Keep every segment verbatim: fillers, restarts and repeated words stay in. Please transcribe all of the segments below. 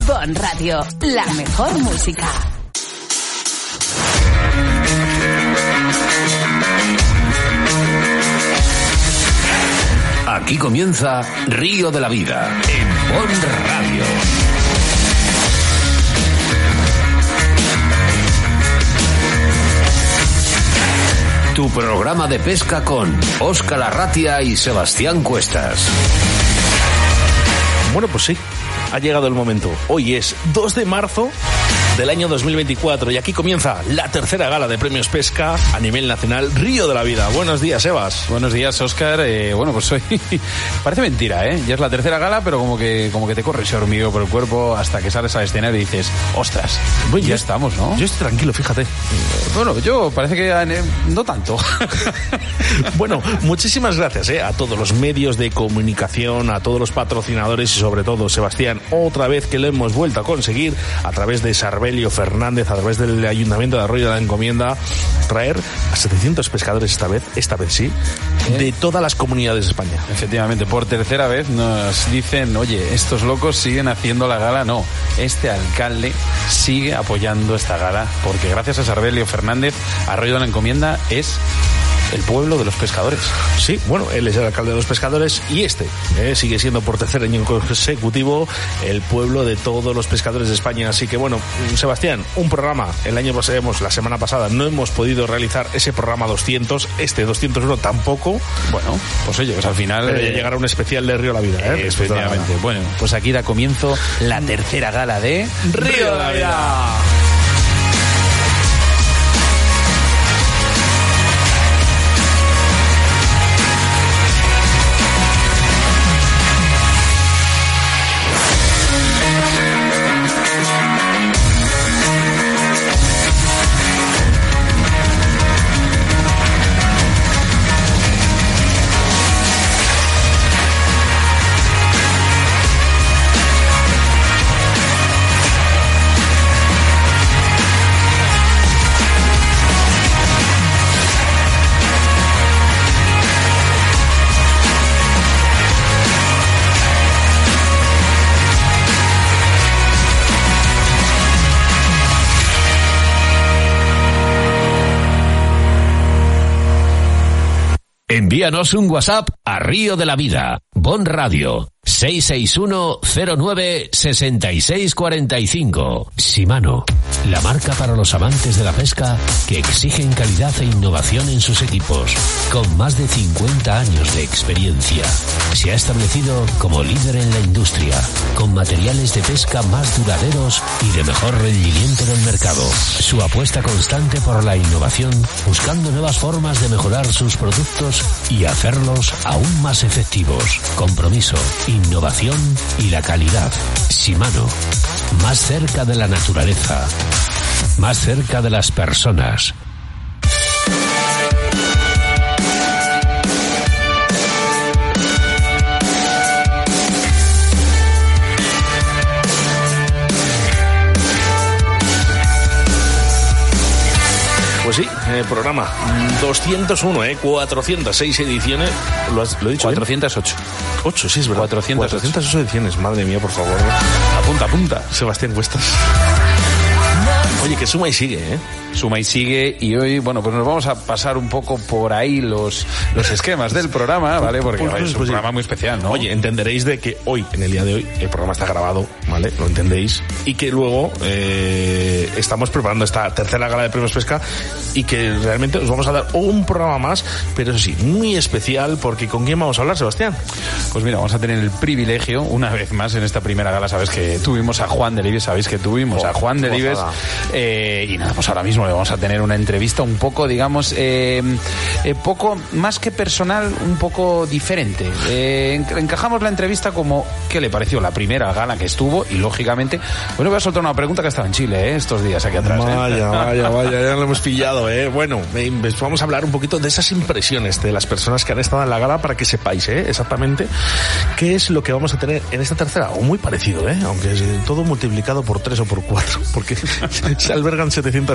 Bon Radio, la mejor música. Aquí comienza Río de la Vida en Bon Radio. Tu programa de pesca con Óscar Arratia y Sebastián Cuestas. Bueno, pues sí, ha llegado el momento. Hoy es dos de marzo del año dos mil veinticuatro y aquí comienza la tercera gala de premios pesca a nivel nacional, Río de la Vida. Buenos días, Sebas. Buenos días, Óscar. Eh, bueno, pues hoy parece mentira, ¿eh? Ya es la tercera gala, pero como que como que te corre ese hormigueo por el cuerpo hasta que sales al escenario y dices, ostras, pues ya estamos, ¿no? Yo estoy tranquilo, fíjate. Bueno, yo parece que eh, no tanto. Bueno, muchísimas gracias eh, a todos los medios de comunicación, a todos los patrocinadores y sobre todo, Sebastián, otra vez que lo hemos vuelto a conseguir a través de Sarbelio Fernández, a través del Ayuntamiento de Arroyo de la Encomienda, traer a setecientos pescadores esta vez, esta vez sí, ¿Eh? de todas las comunidades de España. Efectivamente, por tercera vez nos dicen, oye, estos locos siguen haciendo la gala. No, este alcalde sigue apoyando esta gala, porque gracias a Sarbelio Fernández, Arroyo de la Encomienda es el pueblo de los pescadores. Sí, bueno, él es el alcalde de los pescadores y este eh, sigue siendo por tercer año consecutivo el pueblo de todos los pescadores de España. Así que bueno, Sebastián, un programa, el año pasado, la semana pasada no hemos podido realizar ese programa doscientos, este doscientos uno tampoco. Bueno, pues oye, pues al final pero ya llegará un especial de Río de la Vida, ¿eh? eh efectivamente. Bueno, pues aquí da comienzo la tercera gala de Río de la Vida. Envíanos un WhatsApp a Río de la Vida, Bon Radio, seis seis uno cero nueve seis seis cuatro cinco. Shimano, la marca para los amantes de la pesca que exigen calidad e innovación en sus equipos. Con más de cincuenta años de experiencia, se ha establecido como líder en la industria, con materiales de pesca más duraderos y de mejor rendimiento del mercado. Su apuesta constante por la innovación, buscando nuevas formas de mejorar sus productos y hacerlos aún más efectivos. Compromiso, innovación y la calidad. Shimano, más cerca de la naturaleza, más cerca de las personas. Pues sí, eh, programa doscientos uno, eh, cuatrocientas seis ediciones. ¿Lo, has, lo he dicho? cuatrocientas ocho. ocho, sí, es verdad. cuatrocientas ocho. cuatrocientas ocho ediciones, madre mía, por favor. Apunta, apunta. Sebastián Cuestas. Oye, que suma y sigue, ¿eh? Suma y sigue, y hoy, bueno, pues nos vamos a pasar un poco por ahí los, los esquemas del programa, ¿vale? Porque pues, pues, es un pues, programa muy especial, ¿no? Oye, entenderéis de que hoy, en el día de hoy, el programa está grabado, ¿vale? Lo entendéis. Y que luego eh, estamos preparando esta tercera gala de premios pesca y que realmente os vamos a dar un programa más, pero eso sí, muy especial, porque ¿con quién vamos a hablar, Sebastián? Pues mira, vamos a tener el privilegio, una vez más en esta primera gala, sabes que tuvimos a Juan Delibes, sabéis que tuvimos oh, a Juan Delibes, eh, y nada, pues ahora mismo le vamos a tener una entrevista un poco, digamos, eh, eh, poco, más que personal, un poco diferente. Eh, encajamos la entrevista como, ¿qué le pareció la primera gala que estuvo? Y lógicamente, bueno, voy a soltar una pregunta que ha estado en Chile, ¿eh? Estos días aquí atrás. Vaya, ¿eh? vaya, vaya, ya lo hemos pillado, ¿eh? Bueno, vamos a hablar un poquito de esas impresiones de las personas que han estado en la gala para que sepáis, ¿eh? Exactamente qué es lo que vamos a tener en esta tercera, o muy parecido, ¿eh? Aunque es todo multiplicado por tres o por cuatro, porque se albergan setecientas personas.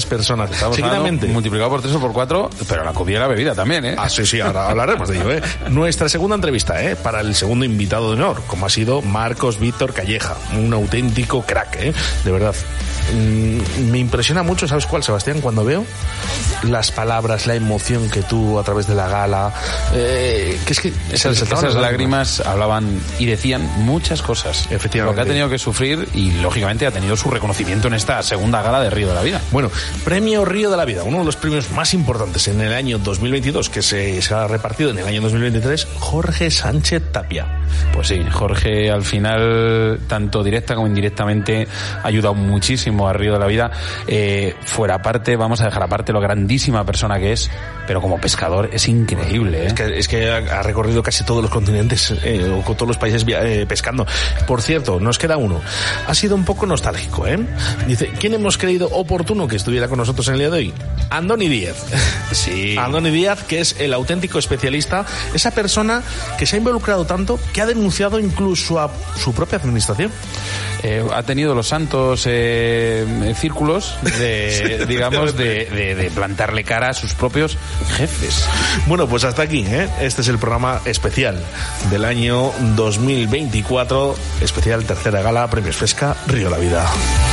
personas. Estamos seguidamente multiplicado por tres o por cuatro, pero la comida y la bebida también, ¿eh? Ah, sí, sí, ahora hablaremos de ello, ¿eh? Nuestra segunda entrevista, ¿eh? Para el segundo invitado de honor, como ha sido Marcos Víctor Calleja, un auténtico crack, ¿eh? De verdad. Mm, me impresiona mucho, ¿sabes cuál, Sebastián? Cuando veo las palabras, la emoción que tuvo a través de la gala, eh, que es que esas, esas lágrimas hablaban y decían muchas cosas. Efectivamente. Lo que ha tenido que sufrir y, lógicamente, ha tenido su reconocimiento en esta segunda gala de Río de la Vida. Bueno, Premio Río de la Vida, uno de los premios más importantes en el año dos mil veintidós, que se, se ha repartido en el año dos mil veintitrés, Jorge Sánchez Tapia. Pues sí, Jorge al final, tanto directa como indirectamente, ha ayudado muchísimo a Río de la Vida. Eh, fuera aparte, vamos a dejar aparte lo grandísima persona que es, pero como pescador es increíble, ¿eh? Es que, es que ha recorrido casi todos los continentes, eh, o con todos los países eh, pescando. Por cierto, nos queda uno. Ha sido un poco nostálgico, ¿eh? Dice, ¿quién hemos creído oportuno que estuviera con nosotros en el día de hoy? Andoni Díaz. Sí. Andoni Díaz, que es el auténtico especialista, esa persona que se ha involucrado tanto que ha denunciado incluso a su propia administración. Eh, ha tenido los santos eh, círculos de, digamos, de, de, de plantarle cara a sus propios jefes. Bueno, pues hasta aquí, ¿eh? Este es el programa especial del año dos mil veinticuatro, especial tercera gala, Premios Pesca, Río de la Vida.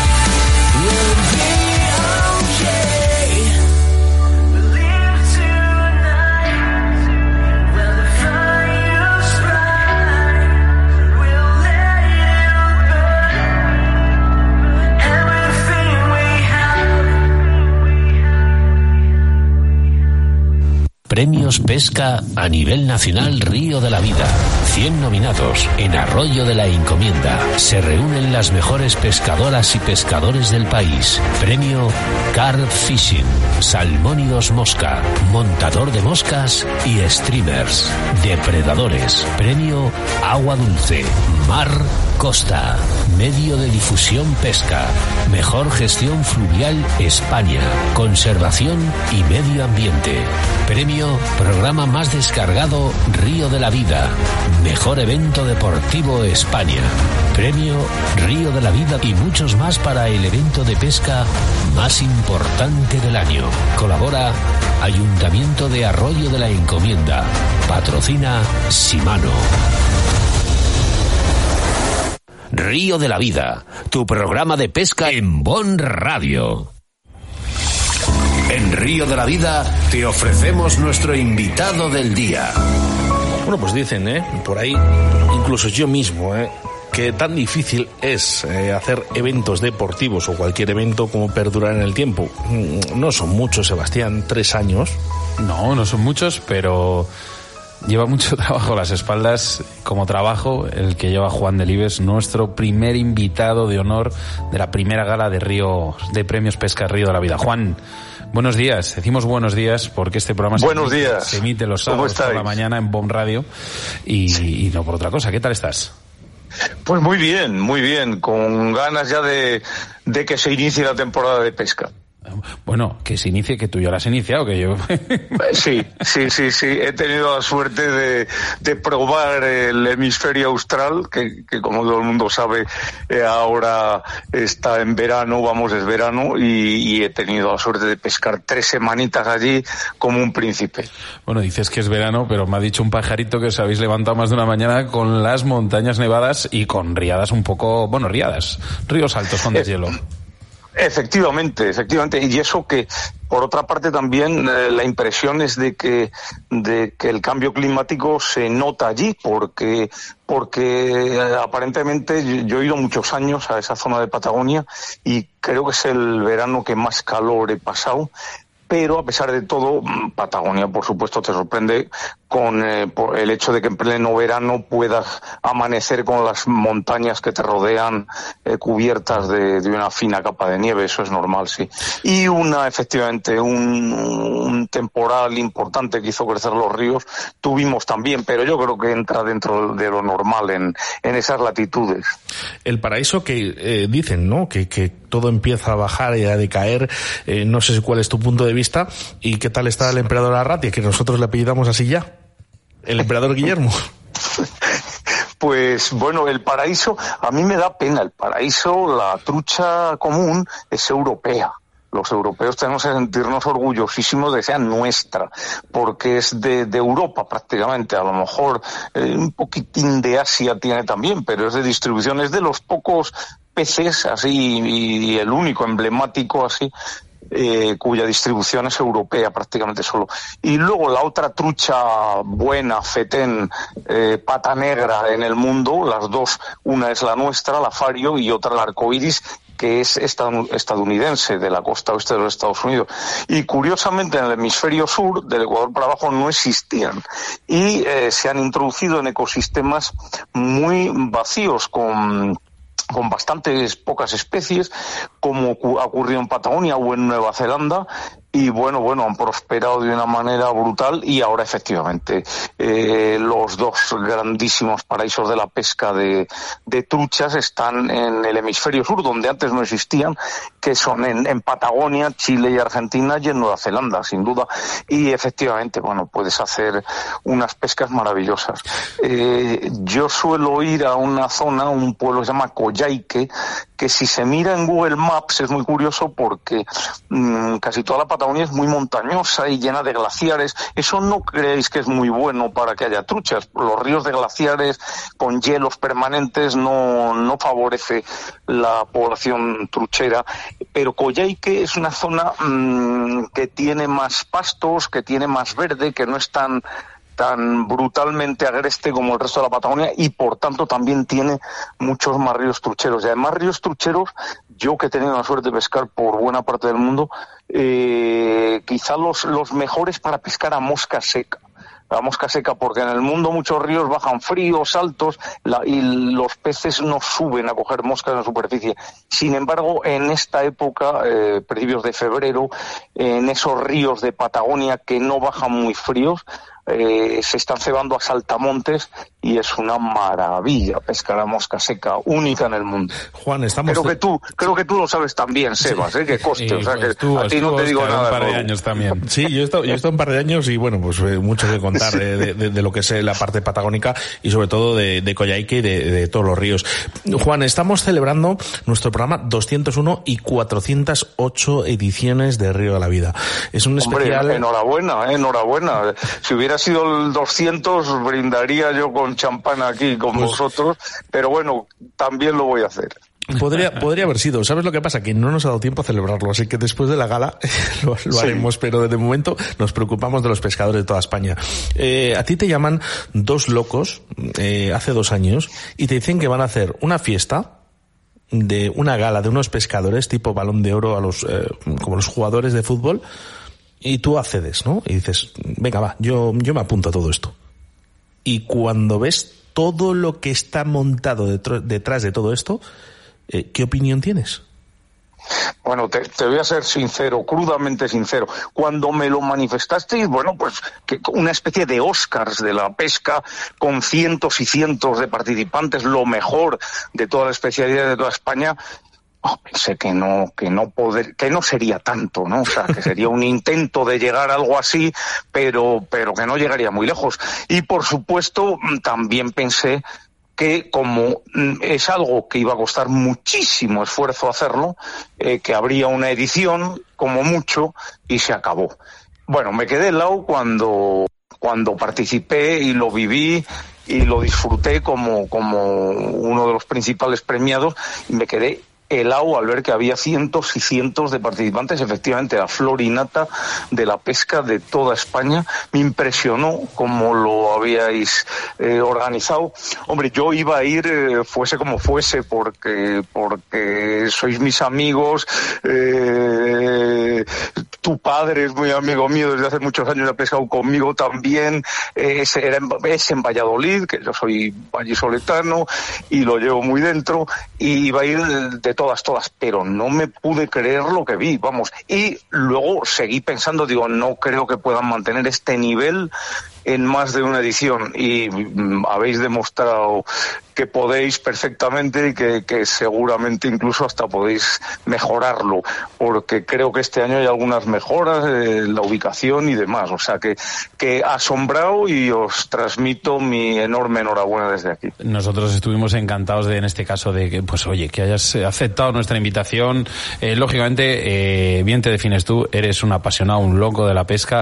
Premios Pesca a nivel nacional Río de la Vida. cien nominados en Arroyo de la Encomienda. Se reúnen las mejores pescadoras y pescadores del país. Premio Carp Fishing, Salmónidos Mosca, Montador de Moscas y Streamers. Depredadores. Premio Agua Dulce, Mar Costa. Medio de difusión pesca. Mejor gestión fluvial España. Conservación y medio ambiente. Premio Programa más descargado Río de la Vida. Mejor evento deportivo España. Premio Río de la Vida y muchos más para el evento de pesca más importante del año. Colabora Ayuntamiento de Arroyo de la Encomienda. Patrocina Shimano. Río de la Vida, tu programa de pesca en Bon Radio. En Río de la Vida te ofrecemos nuestro invitado del día. Bueno, pues dicen, ¿eh? Por ahí, incluso yo mismo, ¿eh? Que tan difícil es eh, hacer eventos deportivos o cualquier evento como perdurar en el tiempo. No son muchos, Sebastián, tres años. No, no son muchos, pero lleva mucho trabajo a las espaldas, como trabajo el que lleva Juan Delibes, nuestro primer invitado de honor de la primera gala de Río de Premios Pesca Río de la Vida. Juan, buenos días. Decimos buenos días porque este programa buenos se, emite, días. se emite los sábados por la mañana en Bon Radio y, y no por otra cosa. ¿Qué tal estás? Pues muy bien, muy bien, con ganas ya de, de que se inicie la temporada de pesca. Bueno, que se inicie, que tú ya la has iniciado, que yo... Sí, sí, sí, sí. He tenido la suerte de, de probar el hemisferio austral, que, que como todo el mundo sabe, eh, ahora está en verano, vamos, es verano, y, y he tenido la suerte de pescar tres semanitas allí como un príncipe. Bueno, dices que es verano, pero me ha dicho un pajarito que os habéis levantado más de una mañana con las montañas nevadas y con riadas un poco... Bueno, riadas, ríos altos con deshielo. Eh, Efectivamente, efectivamente, y eso que, por otra parte, también eh, la impresión es de que de que el cambio climático se nota allí, porque porque eh, aparentemente yo, yo he ido muchos años a esa zona de Patagonia y creo que es el verano que más calor he pasado. Pero a pesar de todo, Patagonia, por supuesto, te sorprende con eh, por el hecho de que en pleno verano puedas amanecer con las montañas que te rodean eh, cubiertas de, de una fina capa de nieve. Eso es normal, sí. Y una, efectivamente, un, un temporal importante que hizo crecer los ríos tuvimos también, pero yo creo que entra dentro de lo normal en, en esas latitudes. El paraíso que eh, dicen, ¿no? Que, que todo empieza a bajar y a decaer. Eh, no sé cuál es tu punto de vista y qué tal está el emperador Arratia, que nosotros le apellidamos así ya. El emperador Guillermo. Pues bueno, el paraíso, a mí me da pena. El paraíso, la trucha común, es europea. Los europeos tenemos que sentirnos orgullosísimos de que sea nuestra, porque es de, de Europa prácticamente. A lo mejor eh, un poquitín de Asia tiene también, pero es de distribución, es de los pocos peces así, y el único emblemático así, Eh, cuya distribución es europea prácticamente solo. Y luego la otra trucha buena, fetén, eh, pata negra en el mundo, las dos, una es la nuestra, la fario, y otra la arcoiris, que es estadounidense, de la costa oeste de los Estados Unidos. Y curiosamente en el hemisferio sur, del Ecuador para abajo, no existían. Y eh, se han introducido en ecosistemas muy vacíos, con con bastantes pocas especies, como ha ocurrido en Patagonia o en Nueva Zelanda, y bueno, bueno, han prosperado de una manera brutal, y ahora efectivamente eh, los dos grandísimos paraísos de la pesca de, de truchas están en el hemisferio sur, donde antes no existían, que son en, en Patagonia, Chile y Argentina, y en Nueva Zelanda, sin duda, y efectivamente, bueno, puedes hacer unas pescas maravillosas. Eh, yo suelo ir a una zona, un pueblo que se llama Coyhaique, que si se mira en Google Maps es muy curioso, porque mmm, casi toda la Patagonia es muy montañosa y llena de glaciares. Eso no creéis que es muy bueno para que haya truchas. Los ríos de glaciares con hielos permanentes no, no favorece la población truchera. Pero Coyhaique es una zona mmm, que tiene más pastos, que tiene más verde, que no es tan tan brutalmente agreste como el resto de la Patagonia, y por tanto también tiene muchos más ríos trucheros. Y además ríos trucheros, yo que he tenido la suerte de pescar por buena parte del mundo, eh, quizá los, los mejores para pescar a mosca seca. La mosca seca, porque en el mundo muchos ríos bajan fríos, altos, la, y los peces no suben a coger moscas en la superficie. Sin embargo, en esta época, eh, principios de febrero, en esos ríos de Patagonia que no bajan muy fríos, Eh, se están cebando a saltamontes, y es una maravilla pescar a mosca seca, única en el mundo. Juan, estamos... Creo que tú, creo que tú lo sabes también, Sebas, ¿eh? Que coste, o sea, que tú, a ti no te digo nada. Un par de años también. Sí, yo he estado, yo he estado un par de años, y bueno, pues eh, mucho que contar de, de, de, de lo que es la parte patagónica, y sobre todo de, de Coyhaique y de, de todos los ríos. Juan, estamos celebrando nuestro programa doscientos uno y cuatrocientas ocho ediciones de Río de la Vida. Es un especial... Hombre, enhorabuena, eh, enhorabuena. Si hubiera sido el doscientos, brindaría yo con champán aquí con pues, vosotros, pero bueno, también lo voy a hacer. Podría, podría haber sido. ¿Sabes lo que pasa? Que no nos ha dado tiempo a celebrarlo, así que después de la gala lo, lo sí. haremos, pero de momento nos preocupamos de los pescadores de toda España. Eh, a ti te llaman dos locos eh, hace dos años y te dicen que van a hacer una fiesta de una gala de unos pescadores tipo Balón de Oro a los eh, como los jugadores de fútbol. Y tú accedes, ¿no? Y dices, venga, va, yo, yo me apunto a todo esto. Y cuando ves todo lo que está montado detr- detrás de todo esto, eh, ¿qué opinión tienes? Bueno, te, te voy a ser sincero, crudamente sincero. Cuando me lo manifestasteis, bueno, pues que una especie de Oscars de la pesca, con cientos y cientos de participantes, lo mejor de toda la especialidad de toda España... Oh, pensé que no, que no poder, que no sería tanto, ¿no? O sea, que sería un intento de llegar a algo así, pero, pero que no llegaría muy lejos. Y por supuesto, también pensé que como es algo que iba a costar muchísimo esfuerzo hacerlo, eh, que habría una edición, como mucho, y se acabó. Bueno, me quedé helado cuando, cuando participé y lo viví, y lo disfruté como, como uno de los principales premiados, y me quedé helado al ver que había cientos y cientos de participantes, efectivamente, la flor y nata de la pesca de toda España. Me impresionó cómo lo habíais eh, organizado. Hombre, yo iba a ir, eh, fuese como fuese, porque porque sois mis amigos, eh, tu padre es muy amigo mío desde hace muchos años, ha pescado conmigo también, eh, es, era en, es en Valladolid, que yo soy vallisoletano y lo llevo muy dentro, y iba a ir de todas, todas, pero no me pude creer lo que vi, vamos. Y luego seguí pensando, digo, no creo que puedan mantener este nivel en más de una edición y mm, habéis demostrado que podéis perfectamente y que, que seguramente incluso hasta podéis mejorarlo, porque creo que este año hay algunas mejoras, eh, la ubicación y demás, o sea que, que asombrado, y os transmito mi enorme enhorabuena desde aquí. Nosotros estuvimos encantados de, en este caso, de que, pues oye, que hayas aceptado nuestra invitación. Eh, lógicamente, eh, bien te defines tú, eres un apasionado, un loco de la pesca,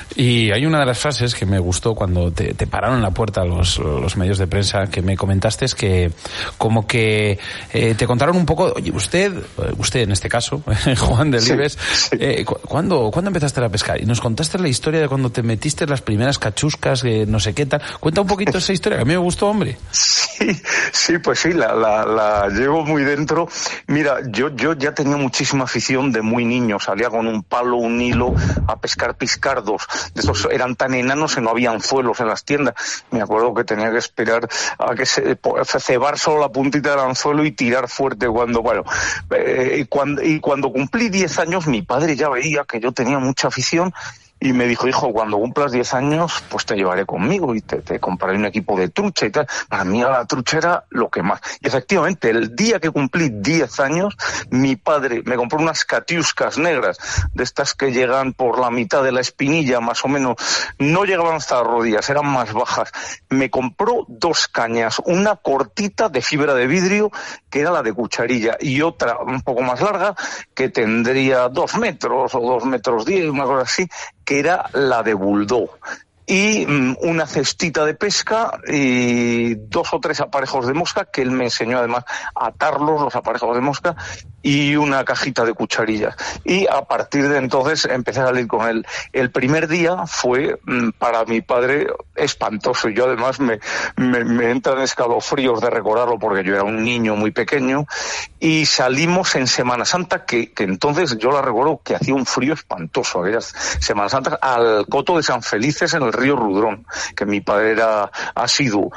y hay una de las frases que me gustó cuando te, te pararon en la puerta los, los medios de prensa, que me comentaste, es que como que eh, te contaron un poco, oye, usted, usted en este caso, Juan Delibes, sí, sí. eh, ¿cuándo, ¿cuándo empezaste a pescar? Y nos contaste la historia de cuando te metiste las primeras cachuscas, eh, no sé qué tal. Cuenta un poquito esa historia, que a mí me gustó, hombre. Sí, sí, pues sí, la, la, la llevo muy dentro. Mira, yo, yo ya tenía muchísima afición de muy niño, salía con un palo, un hilo, a pescar piscardos. De esos eran tan enanos que no había anzuelos en las tiendas. Me acuerdo que tenía que esperar a que se cebar solo la puntita del anzuelo y tirar fuerte cuando, bueno, eh, y cuando, y cuando cumplí diez años, mi padre ya veía que yo tenía mucha afición y me dijo, hijo, cuando cumplas diez años, pues te llevaré conmigo y te, te compraré un equipo de trucha y tal. Para mí la trucha era lo que más. Y efectivamente, el día que cumplí diez años, mi padre me compró unas catiuscas negras, de estas que llegan por la mitad de la espinilla, más o menos. No llegaban hasta las rodillas, eran más bajas. Me compró dos cañas, una cortita de fibra de vidrio, que era la de cucharilla, y otra un poco más larga, que tendría dos metros o dos metros diez, una cosa así, que era la de bulldog. Y um, una cestita de pesca y dos o tres aparejos de mosca, que él me enseñó además a atarlos, los aparejos de mosca, y una cajita de cucharillas. Y a partir de entonces empecé a salir con él. El primer día fue um, para mi padre espantoso. Yo además me, me, me entran escalofríos de recordarlo, porque yo era un niño muy pequeño, y salimos en Semana Santa, que, que entonces yo la recuerdo que hacía un frío espantoso, aquellas Semanas Santas, al coto de San Felices en el río Rudrón, que mi padre era asiduo.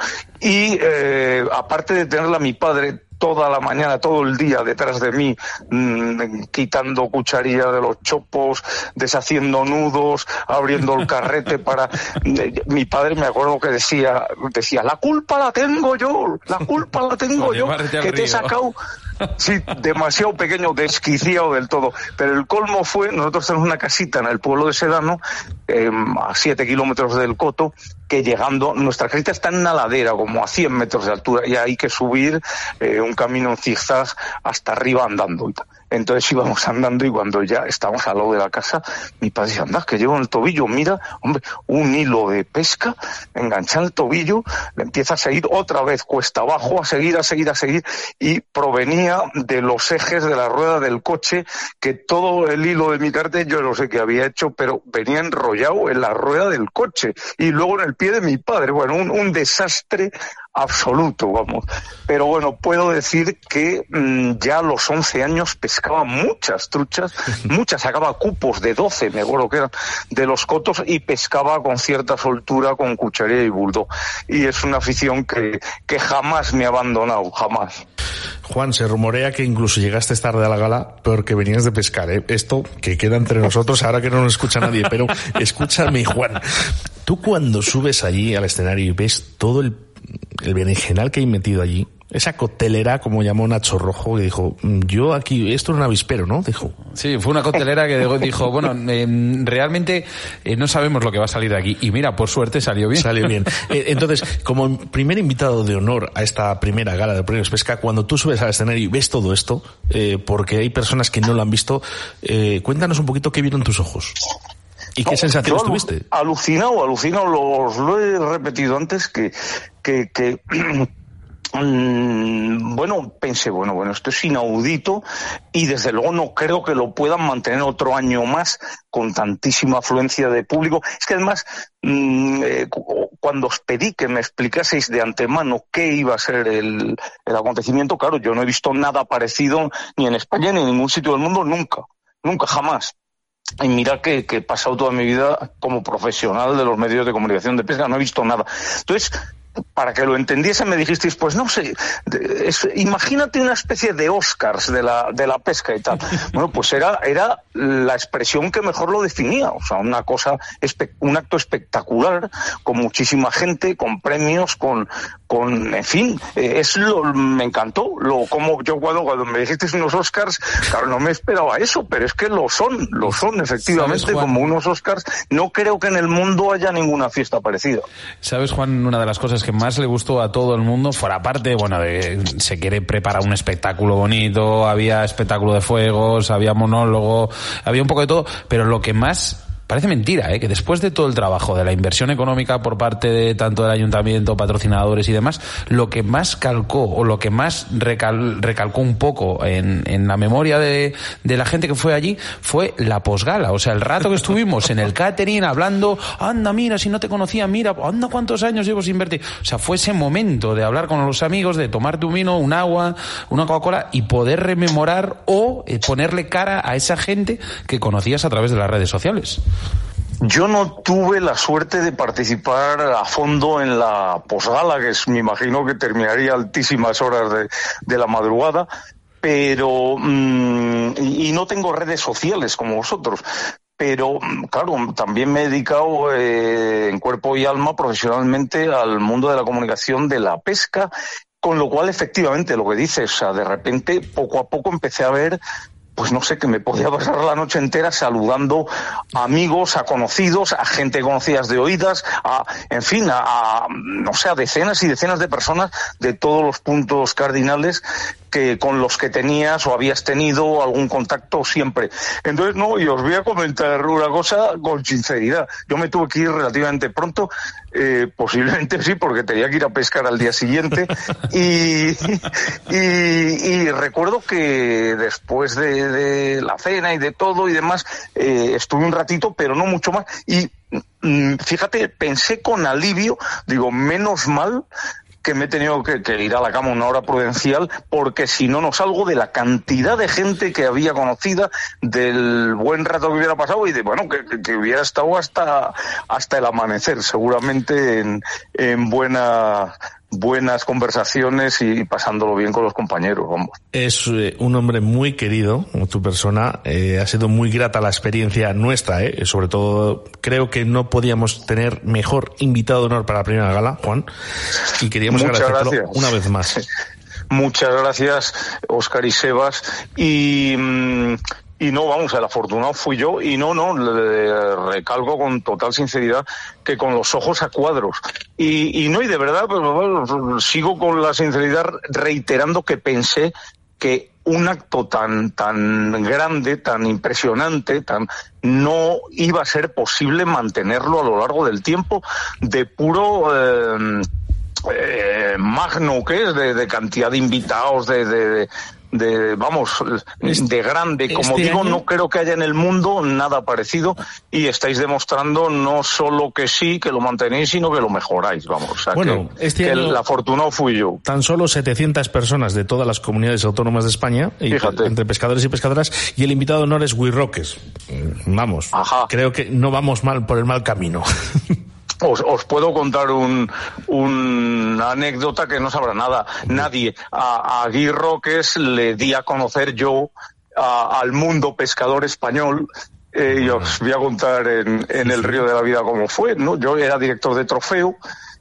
Y eh, aparte de tenerla a mi padre toda la mañana, todo el día detrás de mí, mmm, quitando cucharillas de los chopos, deshaciendo nudos, abriendo el carrete para... Mi padre, me acuerdo que decía, decía, la culpa la tengo yo, la culpa la tengo yo, que te he sacado... Sí, demasiado pequeño, desquiciado del todo. Pero el colmo fue, nosotros tenemos una casita en el pueblo de Sedano, eh, a siete kilómetros del coto, que llegando, nuestra casita está en una ladera, como a cien metros de altura, y hay que subir eh, un camino en zigzag hasta arriba andando. Entonces íbamos andando, y cuando ya estábamos al lado de la casa, mi padre dice, anda, que llevo en el tobillo, mira, hombre, un hilo de pesca, engancha el tobillo, le empieza a seguir otra vez cuesta abajo, a seguir, a seguir, a seguir, y provenía de los ejes de la rueda del coche, que todo el hilo de mi cartel, yo no sé qué había hecho, pero venía enrollado en la rueda del coche, y luego en el pie de mi padre. Bueno, un, un desastre absoluto, vamos. Pero bueno, puedo decir que mmm, ya a los once años pescaba muchas truchas, muchas, sacaba cupos de doce, me acuerdo que eran, de los cotos, y pescaba con cierta soltura con cucharilla y bulldog. Y es una afición que, que jamás me ha abandonado, jamás. Juan, se rumorea que incluso llegaste tarde a la gala porque venías de pescar, ¿eh? Esto que queda entre nosotros ahora que no nos escucha nadie, pero escúchame, Juan. Tú cuando subes allí al escenario y ves todo el, el berenjenal que hay metido allí, esa coctelera, como llamó Nacho Rojo, que dijo, yo aquí, esto es un avispero, ¿no? Dijo. Sí, fue una coctelera que dijo, bueno, eh, realmente eh, no sabemos lo que va a salir de aquí. Y mira, por suerte salió bien. Salió bien. Eh, entonces, como primer invitado de honor a esta primera gala de Premios Pesca, cuando tú subes al escenario y ves todo esto, eh, porque hay personas que no lo han visto, eh, cuéntanos un poquito qué vieron tus ojos. ¿Y qué no, sensaciones tuviste? Alucinado, alucinado, lo, lo he repetido antes, que... que, que bueno, pensé, bueno, bueno, esto es inaudito, y desde luego no creo que lo puedan mantener otro año más con tantísima afluencia de público. Es que además, mmm, eh, cuando os pedí que me explicaseis de antemano qué iba a ser el, el acontecimiento, claro, yo no he visto nada parecido ni en España ni en ningún sitio del mundo, nunca, nunca, jamás. Y mira que, que he pasado toda mi vida como profesional de los medios de comunicación de pesca, no he visto nada. Entonces, para que lo entendiese, me dijisteis, pues no sé, es, imagínate una especie de Oscars de la de la pesca y tal. Bueno, pues era era la expresión que mejor lo definía, o sea, una cosa, un acto espectacular, con muchísima gente, con premios, con, con, en fin, eh, es lo, me encantó, lo, como yo cuando, cuando me dijiste unos Oscars, claro, no me esperaba eso, pero es que lo son, lo son, efectivamente, ¿Sabes, Juan? Como unos Oscars, no creo que en el mundo haya ninguna fiesta parecida. ¿Sabes, Juan? Una de las cosas que más le gustó a todo el mundo, fuera parte, bueno, de, se quiere preparar un espectáculo bonito, había espectáculo de fuegos, había monólogo, había un poco de todo, pero lo que más... Parece mentira, ¿eh? Que después de todo el trabajo de la inversión económica por parte de tanto del ayuntamiento, patrocinadores y demás, lo que más calcó o lo que más recal, recalcó un poco en, en la memoria de, de la gente que fue allí fue la posgala. O sea, el rato que estuvimos en el catering hablando, anda, mira, si no te conocía, mira, anda, cuántos años llevo sin verte. O sea, fue ese momento de hablar con los amigos, de tomarte un vino, un agua, una Coca-Cola y poder rememorar o eh, ponerle cara a esa gente que conocías a través de las redes sociales. Yo no tuve la suerte de participar a fondo en la posgala, que es, me imagino que terminaría a altísimas horas de, de la madrugada, pero mmm, y, y no tengo redes sociales como vosotros. Pero, claro, también me he dedicado eh, en cuerpo y alma profesionalmente al mundo de la comunicación de la pesca, con lo cual, efectivamente, lo que dices, o sea, de repente, poco a poco empecé a ver, pues no sé, que me podía pasar la noche entera saludando a amigos, a conocidos, a gente conocidas de oídas, a, en fin, a, a, no sé, a decenas y decenas de personas de todos los puntos cardinales que con los que tenías o habías tenido algún contacto siempre. Entonces, no, y os voy a comentar una cosa con sinceridad. Yo me tuve que ir relativamente pronto, eh, posiblemente sí, porque tenía que ir a pescar al día siguiente, y, y, y recuerdo que después de, de la cena y de todo y demás, eh, estuve un ratito, pero no mucho más, y mm, fíjate, pensé con alivio, digo, menos mal que me he tenido que, que ir a la cama una hora prudencial, porque si no, no salgo de la cantidad de gente que había conocida, del buen rato que hubiera pasado y de, bueno, que, que, que hubiera estado hasta, hasta el amanecer, seguramente en, en buena... buenas conversaciones y pasándolo bien con los compañeros, vamos. Es eh, un hombre muy querido, tu persona, eh, ha sido muy grata la experiencia nuestra, eh, sobre todo creo que no podíamos tener mejor invitado de honor para la primera gala, Juan, y queríamos Muchas agradecértelo gracias. una vez más. Muchas gracias, Óscar y Sebas, y... Mmm, Y no, vamos, el afortunado fui yo, y no, no, le recalco con total sinceridad que con los ojos a cuadros. Y, y no, y de verdad, pues, bueno, sigo con la sinceridad reiterando que pensé que un acto tan, tan grande, tan impresionante, tan, no iba a ser posible mantenerlo a lo largo del tiempo, de puro... Eh, eh, magno que es, de, de cantidad de invitados, de... de, de de, vamos, de grande, como este digo, año... no creo que haya en el mundo nada parecido, y estáis demostrando no solo que sí, que lo mantenéis, sino que lo mejoráis, vamos, o sea, bueno, que, este que año el afortunado fui yo. Tan solo setecientas personas de todas las comunidades autónomas de España, y, entre pescadores y pescadoras, y el invitado de honor es Wirroques. Vamos, Ajá. Creo que no vamos mal por el mal camino. Os, os puedo contar un, una anécdota que no sabrá nada nadie. A, a Guy Roques le di a conocer yo a, al mundo pescador español. Eh, y os voy a contar en, en el Río de la Vida cómo fue, ¿no? Yo era director de Trofeo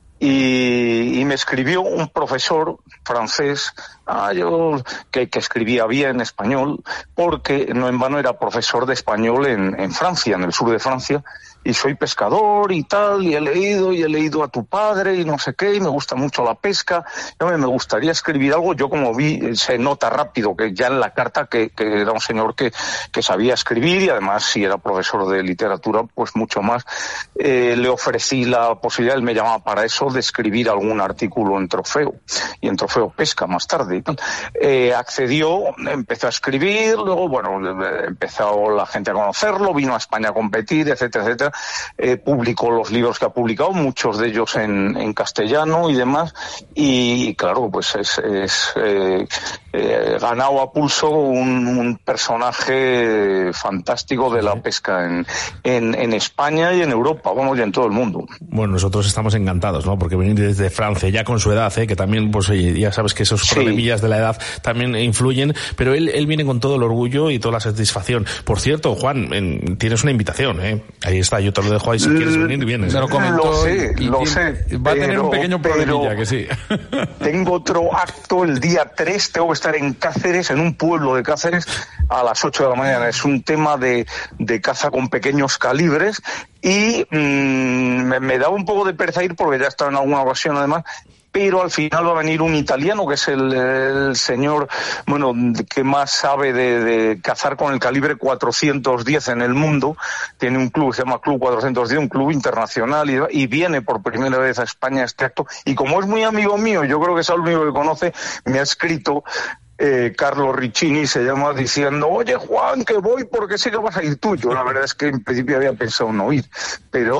y, y me escribió un profesor francés, ah, yo, que, que escribía bien español, porque no en vano era profesor de español en, en Francia, en el sur de Francia. Y soy pescador y tal, y he leído, y he leído a tu padre, y no sé qué, y me gusta mucho la pesca, y me gustaría escribir algo. Yo, como vi, se nota rápido que ya en la carta que, que era un señor que, que sabía escribir, y además si era profesor de literatura, pues mucho más. Eh, le ofrecí la posibilidad, él me llamaba para eso, de escribir algún artículo en Trofeo, y en Trofeo Pesca más tarde y tal. Eh, accedió, empezó a escribir, luego, bueno, empezó la gente a conocerlo, vino a España a competir, etcétera, etcétera. eh, publicó los libros que ha publicado, muchos de ellos en, en castellano y demás, y claro, pues es, es eh, eh, ganado a pulso un, un personaje fantástico de la pesca en, en, en España y en Europa, vamos, y en todo el mundo. Bueno, nosotros estamos encantados, ¿no? Porque venir desde Francia, ya con su edad, ¿eh? Que también, pues oye, ya sabes que esos sí. problemillas de la edad también influyen, pero él, él viene con todo el orgullo y toda la satisfacción. Por cierto, Juan, en, tienes una invitación, ¿eh? Ahí está, yo te lo dejo ahí, si quieres venir, vienes. Se lo comentó, lo sé, y, y lo tiene, sé. Va a tener pero, un pequeño problemilla, que sí. Tengo otro acto el día tres, tengo que estar en Cáceres, en un pueblo de Cáceres, a las ocho de la mañana. Es un tema de, de caza con pequeños calibres y mmm, me, me da un poco de pereza ir porque ya he estado en alguna ocasión además, pero al final va a venir un italiano que es el, el señor, bueno, que más sabe de, de cazar con el calibre cuatrocientos diez en el mundo. Tiene un club, se llama Club cuatrocientos diez, un club internacional, y, y viene por primera vez a España este acto. Y como es muy amigo mío, yo creo que es el único que conoce, me ha escrito Eh, Carlos Riccini, se llama, diciendo: oye Juan, que voy porque sé que vas a ir tú. Yo la verdad es que en principio había pensado no ir, pero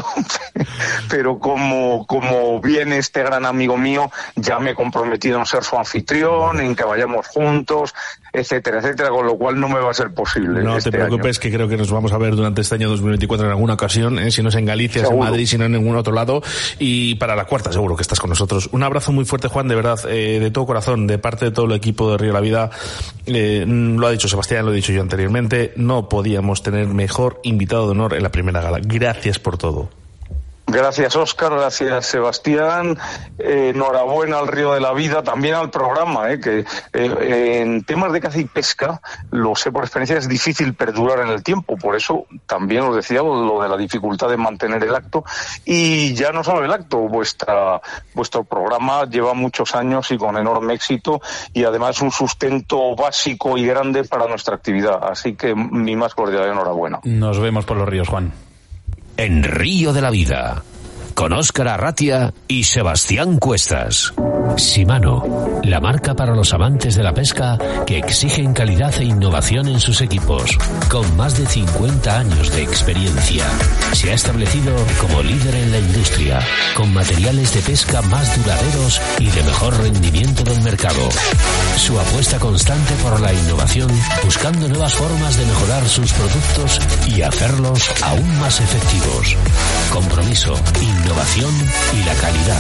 pero como como viene este gran amigo mío, ya me he comprometido en ser su anfitrión, en que vayamos juntos, etcétera, etcétera, con lo cual no me va a ser posible. No este te preocupes, año. Que creo que nos vamos a ver durante este año dos mil veinticuatro en alguna ocasión, ¿eh? Si no es en Galicia, es en Madrid, si no en ningún otro lado, y para la cuarta seguro que estás con nosotros. Un abrazo muy fuerte, Juan, de verdad, eh, de todo corazón, de parte de todo el equipo de Río de la Vida. Eh, lo ha dicho Sebastián, lo he dicho yo anteriormente, no podíamos tener mejor invitado de honor en la primera gala. Gracias por todo. Gracias, Óscar, gracias, Sebastián. Eh, enhorabuena al Río de la Vida, también al programa, eh, que eh, en temas de caza y pesca, lo sé por experiencia, es difícil perdurar en el tiempo. Por eso también os decía lo de la dificultad de mantener el acto. Y ya no solo el acto, vuestra, vuestro programa lleva muchos años y con enorme éxito, y además un sustento básico y grande para nuestra actividad. Así que mi más cordial enhorabuena. Nos vemos por los ríos, Juan. En Río de la Vida, con Óscar Arratia y Sebastián Cuestas. Shimano, la marca para los amantes de la pesca que exigen calidad e innovación en sus equipos. Con más de cincuenta años de experiencia, se ha establecido como líder en la industria, con materiales de pesca más duraderos y de mejor rendimiento del mercado. Su apuesta constante por la innovación, buscando nuevas formas de mejorar sus productos y hacerlos aún más efectivos. Compromiso, innovación y la calidad.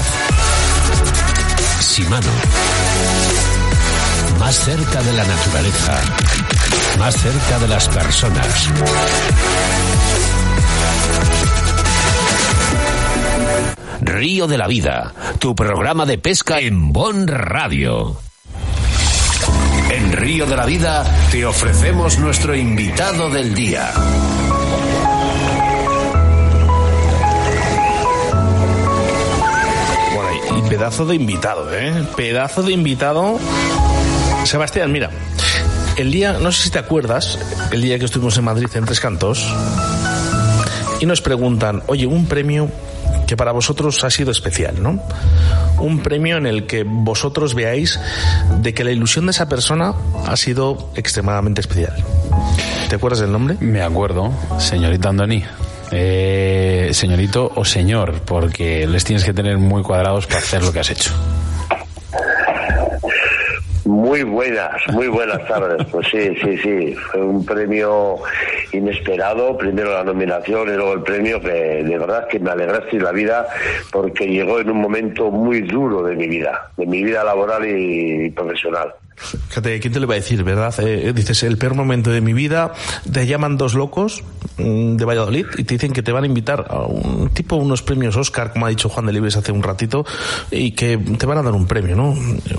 Shimano. Más cerca de la naturaleza. Más cerca de las personas. Río de la Vida, tu programa de pesca en Bon Radio. En Río de la Vida te ofrecemos nuestro invitado del día. Y pedazo de invitado, ¿eh? Pedazo de invitado. Sebastián, mira, el día, no sé si te acuerdas, el día que estuvimos en Madrid en Tres Cantos, y nos preguntan, oye, un premio que para vosotros ha sido especial, ¿no? Un premio en el que vosotros veáis de que la ilusión de esa persona ha sido extremadamente especial. ¿Te acuerdas del nombre? Me acuerdo, señorita Andoni. Eh, señorito o señor, porque les tienes que tener muy cuadrados para hacer lo que has hecho. Muy buenas, muy buenas tardes. Pues sí, sí, sí. Fue un premio inesperado. Primero la nominación y luego el premio, que de verdad que me alegraste la vida, porque llegó en un momento muy duro de mi vida, de mi vida laboral y profesional. Fíjate, ¿quién te lo iba a decir, verdad? Eh, dices, el peor momento de mi vida, te llaman dos locos mmm, de Valladolid y te dicen que te van a invitar a un tipo, unos premios Óscar, como ha dicho Juan de Libres hace un ratito, y que te van a dar un premio, ¿no?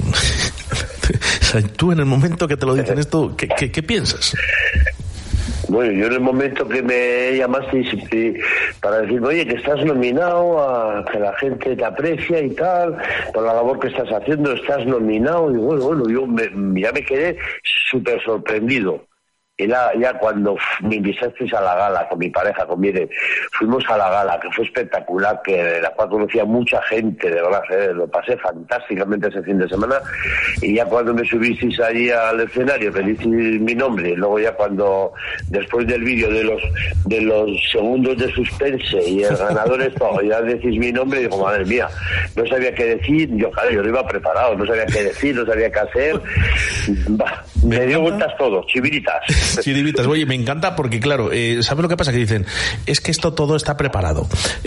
O sea, tú en el momento que te lo dicen esto, ¿qué, qué, qué piensas? Bueno, yo en el momento que me llamaste para decirme, oye, que estás nominado, a que la gente te aprecia y tal, por la labor que estás haciendo, estás nominado, y bueno, bueno, yo me, ya me quedé súper sorprendido. Y la, ya cuando me invitasteis a la gala con mi pareja, con Mire, fuimos a la gala, que fue espectacular, que de la cual conocía mucha gente, de verdad, eh, lo pasé fantásticamente ese fin de semana. Y ya cuando me subisteis allí al escenario, que disteis mi nombre, y luego ya cuando, después del vídeo de los de los segundos de suspense y el ganador es todo, ya decís mi nombre, y digo, madre mía, no sabía qué decir, yo claro, yo no iba preparado, no sabía qué decir, no sabía qué hacer. Bah, me, me dio vueltas todo, chiviritas. Chiviritas, oye, me encanta porque claro, eh, ¿sabes lo que pasa? Que dicen, es que esto todo está preparado.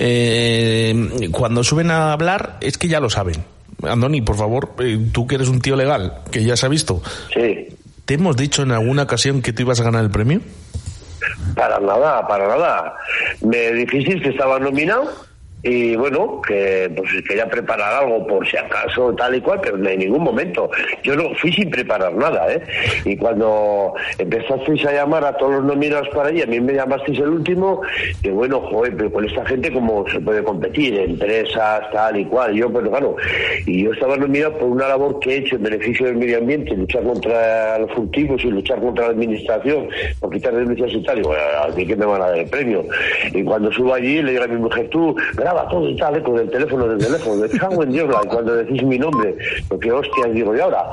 Eh, cuando suben a hablar, es que ya lo saben. Andoni, por favor, eh, tú que eres un tío legal, que ya se ha visto. Sí. ¿Te hemos dicho en alguna ocasión que tú ibas a ganar el premio? Para nada, para nada. Me dijisteis que estaba nominado y bueno, que pues quería preparar algo por si acaso, tal y cual, pero en ningún momento. Yo no fui sin preparar nada, ¿eh? Y cuando empezasteis a llamar a todos los nominados para allí, a mí me llamasteis el último, y bueno, joder, pero con esta gente cómo se puede competir, empresas, tal y cual. Yo, pues claro, y yo estaba nominado por una labor que he hecho en beneficio del medio ambiente, luchar contra los furtivos y luchar contra la administración, por quitar denuncias y tal, y bueno, a mí que me van a dar el premio. Y cuando subo allí, le digo a mi mujer, tú, graba todo y tal, eh, con el teléfono del teléfono, me cago en Dios, y cuando decís mi nombre, porque hostias, digo, ¿y ahora?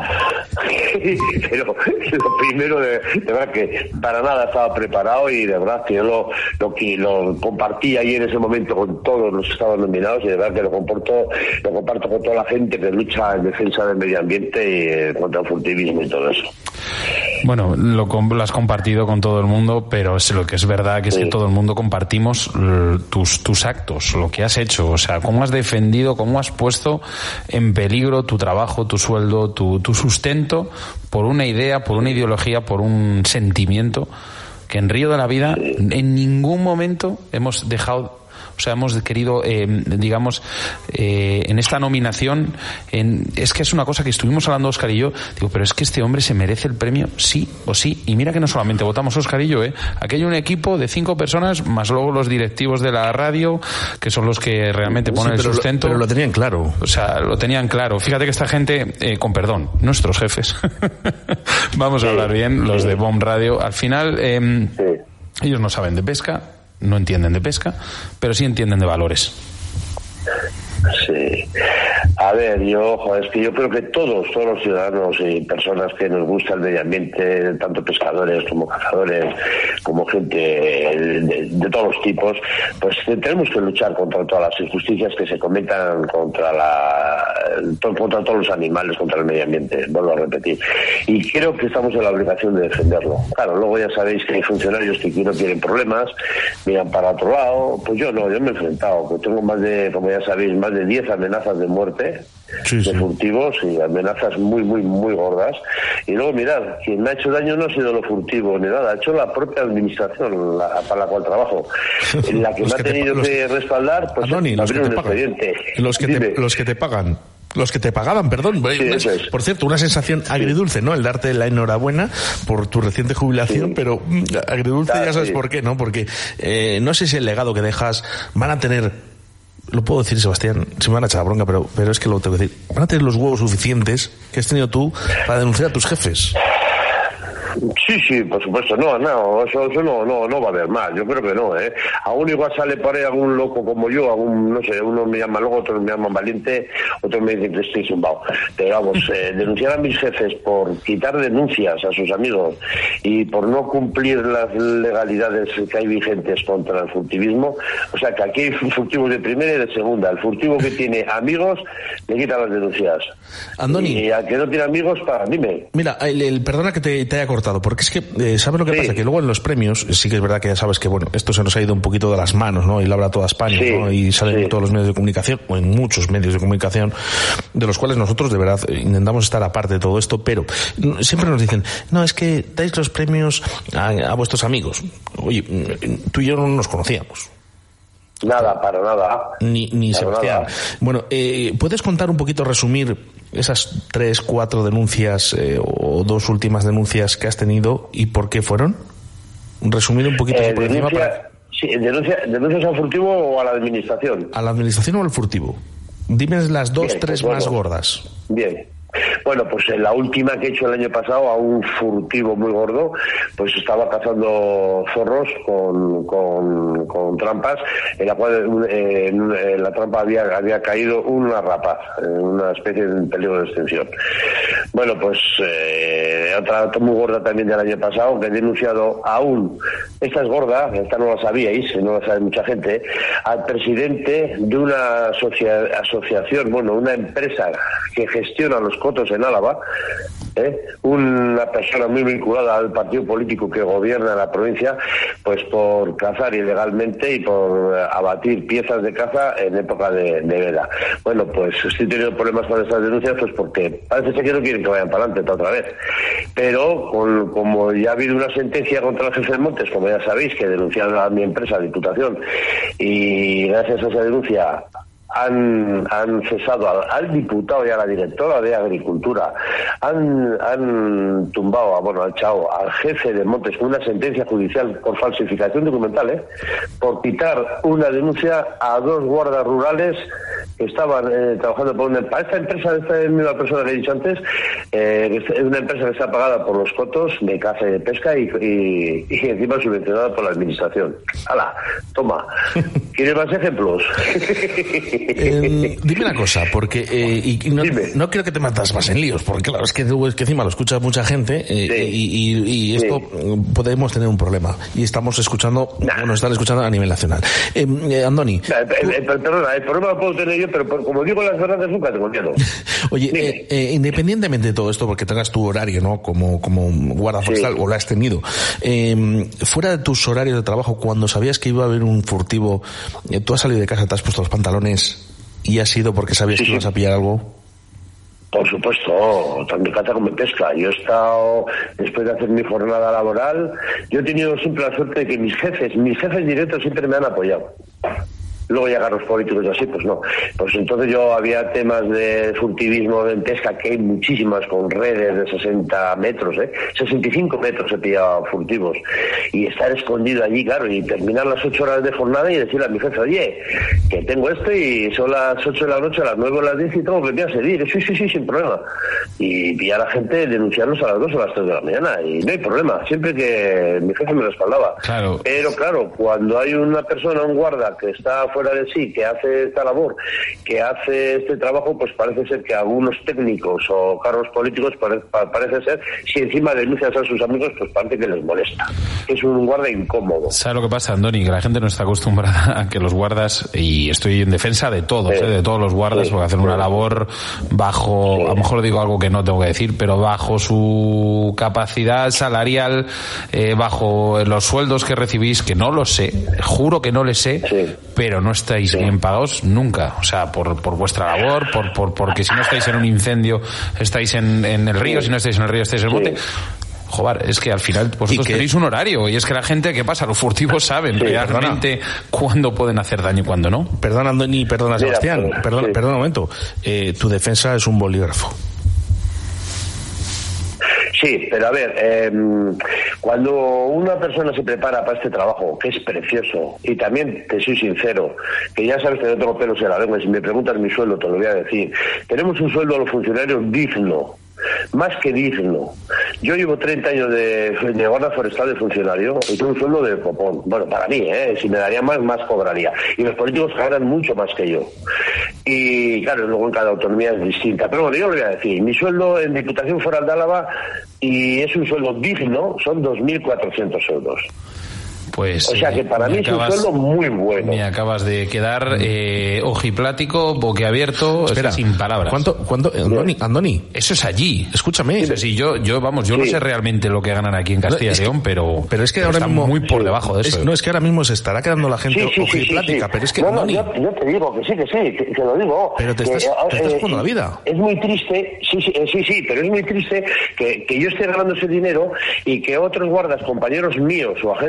Pero lo primero, de, de verdad que para nada estaba preparado, y de verdad que yo lo, lo, que lo compartí ahí en ese momento con todos los que estaban nominados, y de verdad que lo comparto, lo comparto con toda la gente que lucha en defensa del medio ambiente y eh, contra el furtivismo y todo eso. Bueno, lo, lo has compartido con todo el mundo, pero es lo que es verdad que es sí. que todo el mundo compartimos tus, tus actos, lo que has hecho, o sea, cómo has defendido, cómo has puesto en peligro tu trabajo, tu sueldo, tu, tu sustento por una idea, por una ideología, por un sentimiento que en Río de la Vida sí. en ningún momento hemos dejado. O sea, hemos querido, eh, digamos, eh, en esta nominación, en, es que es una cosa que estuvimos hablando Óscar y yo, digo, pero es que este hombre se merece el premio sí o sí. Y mira que no solamente votamos Óscar y yo, ¿eh? Aquí hay un equipo de cinco personas, más luego los directivos de la radio, que son los que realmente ponen sí, el sustento. Lo, pero lo tenían claro. O sea, lo tenían claro. Fíjate que esta gente, eh, con perdón, nuestros jefes, vamos a hablar bien, los de B O M Radio, al final, eh, ellos no saben de pesca, no entienden de pesca, pero sí entienden de valores. Sí. A ver, yo, joder, es que yo creo que todos, todos los ciudadanos y personas que nos gusta el medio ambiente, tanto pescadores como cazadores, como gente de, de, de todos los tipos, pues tenemos que luchar contra todas las injusticias que se cometan contra la contra todos los animales, contra el medio ambiente, vuelvo a repetir. Y creo que estamos en la obligación de defenderlo. Claro, luego ya sabéis que hay funcionarios que aquí no tienen problemas, miran para otro lado, pues yo no, yo me he enfrentado, pues tengo más de, como ya sabéis, más de diez amenazas de muerte, sí, sí. de furtivos y amenazas muy, muy, muy gordas. Y luego, mirad, quien me ha hecho daño no ha sido lo furtivo ni nada, ha hecho la propia administración la, para la cual trabajo. La que me ha tenido te, que los, respaldar, pues Andoni, es abrir un expediente. Los que, te, los que te pagan. Los que te pagaban, perdón. Sí, eso es. Por cierto, una sensación agridulce, ¿no? El darte la enhorabuena por tu reciente jubilación, sí. pero agridulce ah, ya sabes sí. por qué, ¿no? Porque eh, no sé si el legado que dejas van a tener... Lo puedo decir, Sebastián, se me van a echar la bronca, pero, pero es que lo tengo que decir. Van a tener los huevos suficientes que has tenido tú para denunciar a tus jefes. Sí, sí, por supuesto, no, no, eso, eso no, no, no va a haber más, yo creo que no, ¿eh? Aún igual sale por ahí algún loco como yo, algún, no sé, uno me llama loco, otros me llaman valiente, otros me dicen que estoy zumbado. Pero vamos, eh, denunciar a mis jefes por quitar denuncias a sus amigos y por no cumplir las legalidades que hay vigentes contra el furtivismo, o sea que aquí hay furtivos de primera y de segunda, el furtivo que tiene amigos le quita las denuncias. Andoni. Y al que no tiene amigos, para, dime. Mira, el, el, perdona que te, te haya cortado, porque es que, eh, ¿sabes lo que sí. pasa? Que luego en los premios, sí que es verdad que ya sabes que, bueno, esto se nos ha ido un poquito de las manos, ¿no? Y lo habla toda España, sí. ¿no? Y salen sí. en todos los medios de comunicación, o en muchos medios de comunicación, de los cuales nosotros, de verdad, intentamos estar aparte de todo esto, pero siempre nos dicen, no, es que dais los premios a, a vuestros amigos. Oye, tú y yo no nos conocíamos. Nada, para nada. Ni, ni para Sebastián. Nada. Bueno, eh, ¿puedes contar un poquito, resumir esas tres, cuatro denuncias eh, o dos últimas denuncias que has tenido y por qué fueron? Resumir un poquito eh, por denuncia, encima. Para... Sí, denuncia, ¿denuncias al furtivo o a la administración? ¿A la administración o al furtivo? Dime las dos, bien, tres pues bueno, más gordas. Bien. Bueno, pues en la última que he hecho el año pasado, a un furtivo muy gordo, pues estaba cazando zorros con, con, con trampas, en la cual eh, en, en la trampa había, había caído una rapaz, una especie de peligro de extinción. Bueno, pues eh, otra muy gorda también del año pasado, que he denunciado aún, esta es gorda, esta no la sabíais, no la sabe mucha gente, al presidente de una asocia, asociación, bueno, una empresa que gestiona los cotos en Álava, ¿eh? una persona muy vinculada al partido político que gobierna la provincia, pues por cazar ilegalmente y por abatir piezas de caza en época de, de veda. Bueno, pues estoy teniendo problemas con estas denuncias, pues porque parece ser que no quieren que vayan para adelante otra vez. Pero con, como ya ha habido una sentencia contra el jefe de Montes, como ya sabéis, que denunciaron a mi empresa, Diputación, y gracias a esa denuncia Han, han cesado al, al diputado y a la directora de Agricultura, han, han tumbado, a, bueno, han echado al jefe de Montes con una sentencia judicial por falsificación documental, ¿eh? por quitar una denuncia a dos guardas rurales que estaban eh, trabajando por una, para esta empresa, esta misma persona que he dicho antes, eh, es una empresa que está pagada por los cotos de caza y de pesca y, y, y encima subvencionada por la administración. ¡Hala! Toma. ¿Quieres más ejemplos? Eh, dime una cosa, porque eh, y no, no quiero que te metas más en líos, porque claro, es que, es que encima lo escucha mucha gente eh, sí. y, y, y esto sí. podemos tener un problema. Y estamos escuchando, nah. bueno, están escuchando a nivel nacional. Eh, eh, Andoni. Nah, el, el, perdona, el problema lo puedo tener yo, pero por, como digo las verdades nunca tengo miedo. Oye, eh, eh, independientemente de todo esto, porque tengas tu horario, ¿no? Como, como guarda forestal, sí. o lo has tenido, eh, fuera de tus horarios de trabajo, cuando sabías que iba a haber un furtivo, eh, tú has salido de casa, te has puesto los pantalones y ha sido porque sabías sí, que ibas a pillar algo. Por supuesto, tanto caza como pesca. Yo he estado, después de hacer mi jornada laboral, yo he tenido siempre la suerte de que mis jefes, mis jefes directos siempre me han apoyado. Luego llegan los políticos y así, pues no. Pues entonces yo había temas de furtivismo en pesca, que hay muchísimas con redes de sesenta metros, ¿eh? sesenta y cinco metros he pillado furtivos. Y estar escondido allí, claro, y terminar las ocho horas de jornada y decirle a mi jefe, oye, que tengo esto y son las ocho de la noche, a las nueve o las diez y tengo que venir a seguir. Sí, sí, sí, sin problema. Y pillar a la gente, denunciarlos a las dos o a las tres de la mañana. Y no hay problema, siempre que mi jefe me respaldaba. Claro. Pero claro, cuando hay una persona, un guarda, que está fuera de sí, que hace esta labor, que hace este trabajo, pues parece ser que algunos técnicos o cargos políticos parece, parece ser, si encima denuncias a sus amigos, pues parece que les molesta. Es un guarda incómodo. ¿Sabes lo que pasa, Andoni? Que la gente no está acostumbrada a que los guardas, y estoy en defensa de todos, sí. ¿eh? de todos los guardas, sí. porque hacen una labor bajo, sí. a lo mejor digo algo que no tengo que decir, pero bajo su capacidad salarial, eh, bajo los sueldos que recibís, que no lo sé, juro que no les sé, sí. pero no estáis sí. bien pagados nunca, o sea, por, por vuestra labor, por, por, porque si no estáis en un incendio, estáis en, en el río, si no estáis en el río, estáis en el monte. Joder, es que al final vosotros tenéis un horario, y es que la gente, ¿qué pasa? Los furtivos saben sí, realmente perdona. cuándo pueden hacer daño y cuándo no. Perdona, Andoni, perdona, Sebastián, Mira, perdona, sí. perdona un momento. Eh, tu defensa es un bolígrafo. Sí, pero a ver, eh, cuando una persona se prepara para este trabajo, que es precioso, y también te soy sincero, que ya sabes que no tengo pelos en la lengua, y si me preguntas mi sueldo te lo voy a decir, tenemos un sueldo a los funcionarios digno, más que digno. Yo llevo treinta años de, de guarda forestal de funcionario y tengo un sueldo de copón. Bueno, para mí, ¿eh? Si me daría más, más cobraría. Y los políticos ganan mucho más que yo. Y claro, luego en cada autonomía es distinta. Pero bueno, yo lo voy a decir. Mi sueldo en Diputación Foral de Álava, y es un sueldo digno, son dos mil cuatrocientos euros. Pues, o sea que para mí acabas, es un sueldo muy bueno. Me acabas de quedar eh, ojiplático, boquiabierto, Espera, sin palabras. ¿Cuánto, cuánto, Andoni, Andoni? Eso es allí. Escúchame. Eso sí, yo, yo, vamos, yo sí. no sé realmente lo que ganan aquí en Castilla y no, León, pero, pero es que pero ahora está mismo muy por sí. debajo de eso. Es, no, es que ahora mismo se estará quedando la gente sí, sí, ojiplática, sí, sí, sí. pero es que no, Andoni. No, yo, yo te digo que sí, que sí, que, que lo digo. Pero te que, estás, te estás eh, jugando la vida. Es muy triste, sí, sí, sí, sí, pero es muy triste que, que yo esté ganando ese dinero y que otros guardas, compañeros míos o agentes de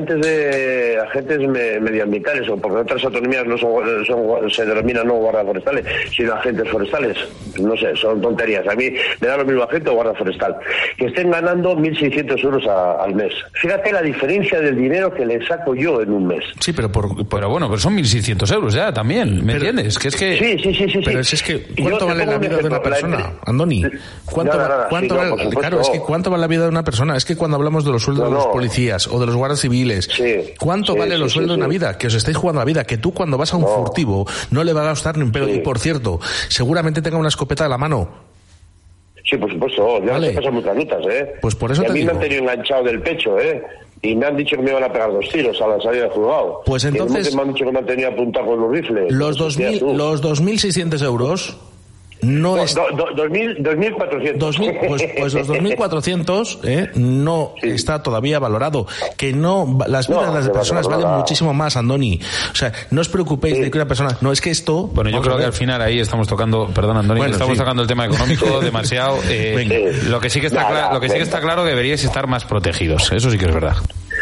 de agentes me, medioambientales, o porque en otras autonomías no son, son, se denominan no guardas forestales, sino agentes forestales. No sé, son tonterías. A mí me da lo mismo agente o guarda forestal. Que estén ganando mil seiscientos euros a, al mes. Fíjate la diferencia del dinero que le saco yo en un mes. Sí, pero por, pero bueno, pero son mil seiscientos euros ya también, ¿me pero, entiendes? Que es que... Sí, sí, sí, sí. Pero sí. es que, ¿cuánto vale la vida de una persona, la... Andoni? ¿Cuánto, nada, nada, ¿cuánto sí, vale? no, Claro, es que ¿cuánto vale la vida de una persona? Es que cuando hablamos de los sueldos no, de los no. policías o de los guardias civiles, sí, ¿cuánto sí, vale sí, los sí, sueldos sí, de una sí. vida? Que os estáis jugando la vida, que tú cuando vas a un no. furtivo no le va a gastar ni un pelo. Sí. Y por cierto, seguramente tenga una escopeta de la mano. Sí, por supuesto, ya vale. Se pasan muchas rutas, ¿eh? Pues por eso y te a mí digo. me han tenido enganchado del pecho, ¿eh? Y me han dicho que me iban a pegar dos tiros a la salida del juzgado. Pues entonces... Que me han dicho que me han tenido apuntado con los rifles. Los dos mil, los dos mil seiscientos euros... No es... Do, do, dos mil cuatrocientos. Pues, pues los dos mil cuatrocientos eh, no sí. está todavía valorado. Que no, las vidas no, de las personas valen nada. Muchísimo más, Andoni. O sea, no os preocupéis sí. de que una persona... No, es que esto... Bueno, yo creo que al final ahí estamos tocando... Perdón, Andoni, bueno, estamos sí. tocando el tema económico demasiado. Eh, sí. Lo que sí que está, nada, cla- lo que sí que está claro, deberíais estar más protegidos. Eso sí que es verdad.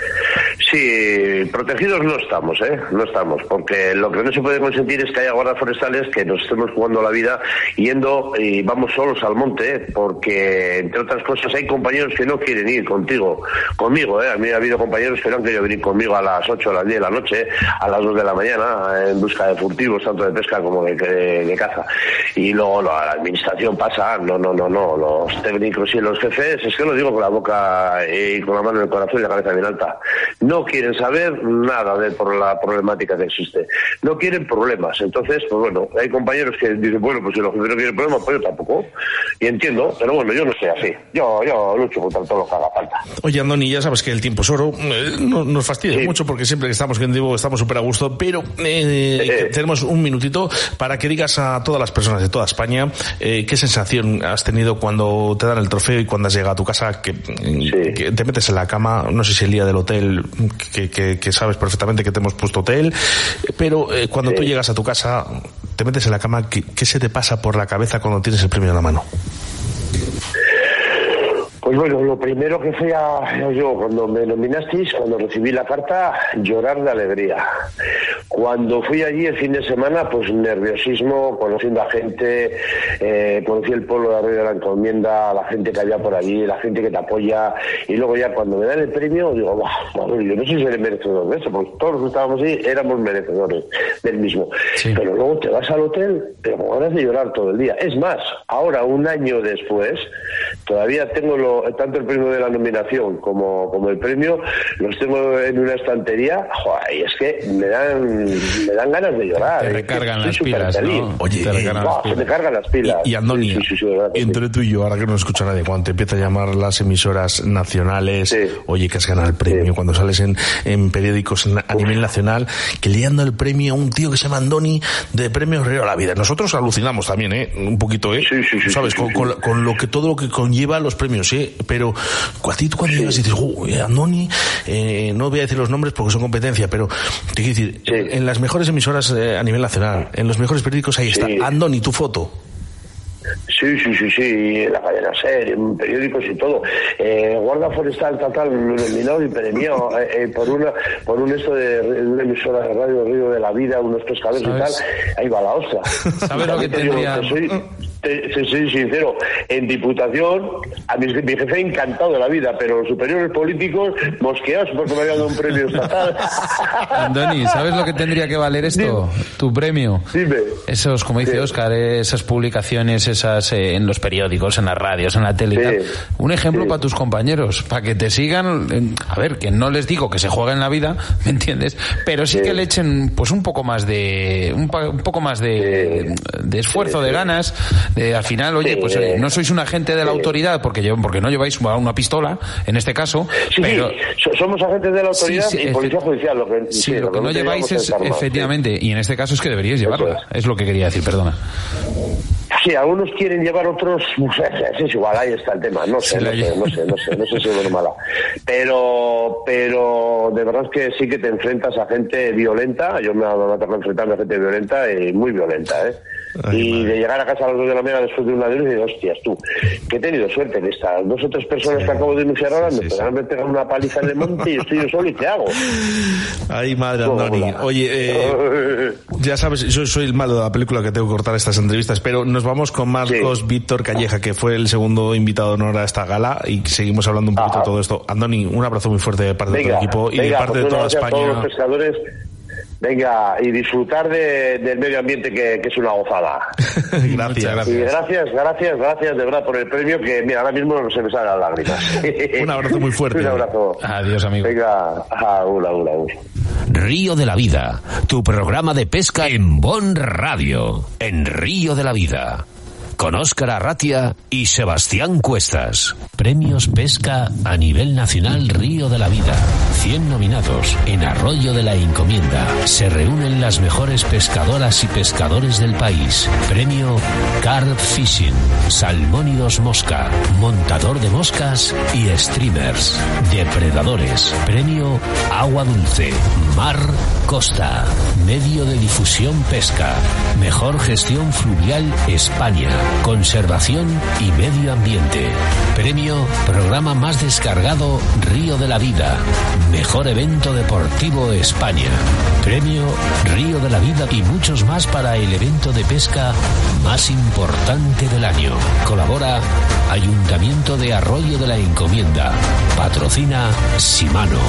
Sí, protegidos no estamos, ¿eh? No estamos, porque lo que no se puede consentir es que haya guardas forestales que nos estemos jugando la vida yendo y vamos solos al monte, ¿eh? Porque, entre otras cosas, hay compañeros que no quieren ir contigo, conmigo, ¿eh? A mí ha habido compañeros que no han querido venir conmigo a las ocho, a las diez de la noche, a las dos de la mañana, en busca de furtivos, tanto de pesca como de, de, de caza. Y luego la administración pasa, no, no, no, no, los técnicos y los jefes, es que lo digo con la boca y con la mano en el corazón y la cabeza bien alta. No quieren saber nada de por la problemática que existe. No quieren problemas. Entonces, pues bueno, hay compañeros que dicen, bueno, pues si los jefes no quieren problemas, pues yo tampoco. Y entiendo, pero bueno, yo no soy así. Yo, yo lucho contra todo lo que haga falta. Oye, Andoni, ya sabes que el tiempo es oro. Eh, no, nos fastidia sí. mucho porque siempre que estamos en vivo estamos súper a gusto, pero eh, eh. tenemos un minutito para que digas a todas las personas de toda España eh, qué sensación has tenido cuando te dan el trofeo y cuando has llegado a tu casa, que, sí. que te metes en la cama, no sé si el día del hotel... Que, que, que sabes perfectamente que te hemos puesto hotel, pero eh, cuando sí. tú llegas a tu casa, te metes en la cama, ¿qué, ¿qué se te pasa por la cabeza cuando tienes el premio en la mano? Pues bueno, lo primero que fue a, yo cuando me nominasteis, cuando recibí la carta, llorar de alegría. Cuando fui allí el fin de semana, pues nerviosismo, conociendo a gente, eh, conocí el pueblo de Arroyo de la Encomienda, a la gente que había por allí, la gente que te apoya, y luego ya cuando me dan el premio, digo, bah, yo no sé si seré merecedor de eso, porque todos los que estábamos ahí éramos merecedores del mismo. Sí. Pero luego te vas al hotel, pero con ganas de llorar todo el día. Es más, ahora, un año después, todavía tengo lo tanto el premio de la nominación como, como el premio, los tengo en una estantería, joder, y es que me dan me dan ganas de llorar. Te recargan las pilas, ¿no? Oye, te recargan y, las pilas. Se me cargan las pilas. Y, y Andoni, sí, sí, sí, sí, entre sí. tú y yo, ahora que no escucha nadie, cuando te empieza a llamar las emisoras nacionales, sí. oye, que has ganado el premio, sí. cuando sales en, en periódicos a Uf. nivel nacional, que le han dado el premio a un tío que se llama Andoni de Premios Río a la Vida. Nosotros alucinamos también, ¿eh? Un poquito, ¿eh? Sí, sí, sí, ¿sabes? Sí, con, sí, con, sí. con lo que todo lo que conlleva los premios, ¿eh? Pero a ti tú cuando sí. llegas y dices, oh, Andoni, eh, no voy a decir los nombres porque son competencia, pero te quiero decir, sí. en, en las mejores emisoras eh, a nivel nacional, en los mejores periódicos, ahí sí. está, Andoni, tu foto. Sí, sí, sí, sí, en la cadena SER, en periódicos y todo. Eh, Guarda Forestal, tal, nominado y premiado eh, eh, por una por un esto de, de una emisora de radio Río de la Vida, unos pescadores ¿sabes? Y tal, ahí va la ostra. ¿Sabes lo que tendría? Te, te soy sincero, en Diputación, a mi, mi jefe encantado de la vida, pero los superiores políticos mosqueados porque me habían dado un premio estatal. Andoni, ¿sabes lo que tendría que valer esto? Dime. Tu premio. Dime. Esos, como dice sí. Óscar, esas publicaciones, esas eh, en los periódicos, en las radios, en la tele sí. y tal. Un ejemplo sí. para tus compañeros, para que te sigan, eh, a ver, que no les digo que se jueguen la vida, ¿me entiendes? Pero sí, sí. que le echen pues un poco más de un, un poco más de, sí. de esfuerzo, sí. de ganas. De, al final, oye, sí, pues eh, no sois un agente de la sí. autoridad porque, llevo, porque no lleváis una pistola, en este caso. Sí, pero sí. somos agentes de la autoridad sí, sí, y policía judicial. Lo que, sí, sí, lo, lo que, que no lleváis es, efectivamente, sí. y en este caso es que deberíais llevarla. Es. es lo que quería decir, perdona. Sí, algunos quieren llevar, otros, no sé, es igual, ahí está el tema, no sé, sí, no, sé no sé, no sé, no sé si es bueno o mala. Pero, pero de verdad es que sí que te enfrentas a gente violenta, yo me voy a enfrentarme a gente violenta y muy violenta, ¿eh? Ay, y madre. De llegar a casa a las dos de la mañana después de una de luz y digo, hostias, tú, que he tenido suerte en estas dos o tres personas sí. que acabo de denunciar ahora, sí, me sí. me pegan una paliza en el monte y yo estoy yo solo y ¿qué hago? Ay, madre, Andoni. Oye, eh, ya sabes, yo soy el malo de la película que tengo que cortar estas entrevistas, pero nos vamos con Marcos sí. Víctor Calleja, que fue el segundo invitado de honor a esta gala, y seguimos hablando un poquito Ajá. de todo esto. Andoni, un abrazo muy fuerte de parte venga, de todo el equipo y venga, de parte pues de toda España. Todos los pescadores. Venga, y disfrutar de, del medio ambiente que, que es una gozada. Gracias, gracias. Y gracias, gracias, gracias de verdad por el premio, que mira, ahora mismo se me salen las lágrimas. Un abrazo muy fuerte. Un abrazo. Adiós, amigo. Venga, aún, aún, aún. Río de la Vida, tu programa de pesca en Bon Radio, en Río de la Vida. Con Óscar Arratia y Sebastián Cuestas. Premios Pesca a nivel nacional Río de la Vida. cien nominados en Arroyo de la Encomienda. Se reúnen las mejores pescadoras y pescadores del país. Premio Carp Fishing, Salmónidos Mosca, Montador de Moscas y Streamers. Depredadores. Premio Agua Dulce, Mar Costa. Medio de difusión pesca. Mejor gestión fluvial España. Conservación y medio ambiente. Premio Programa más descargado Río de la Vida. Mejor evento deportivo España. Premio Río de la Vida y muchos más para el evento de pesca más importante del año. Colabora Ayuntamiento de Arroyo de la Encomienda. Patrocina Shimano.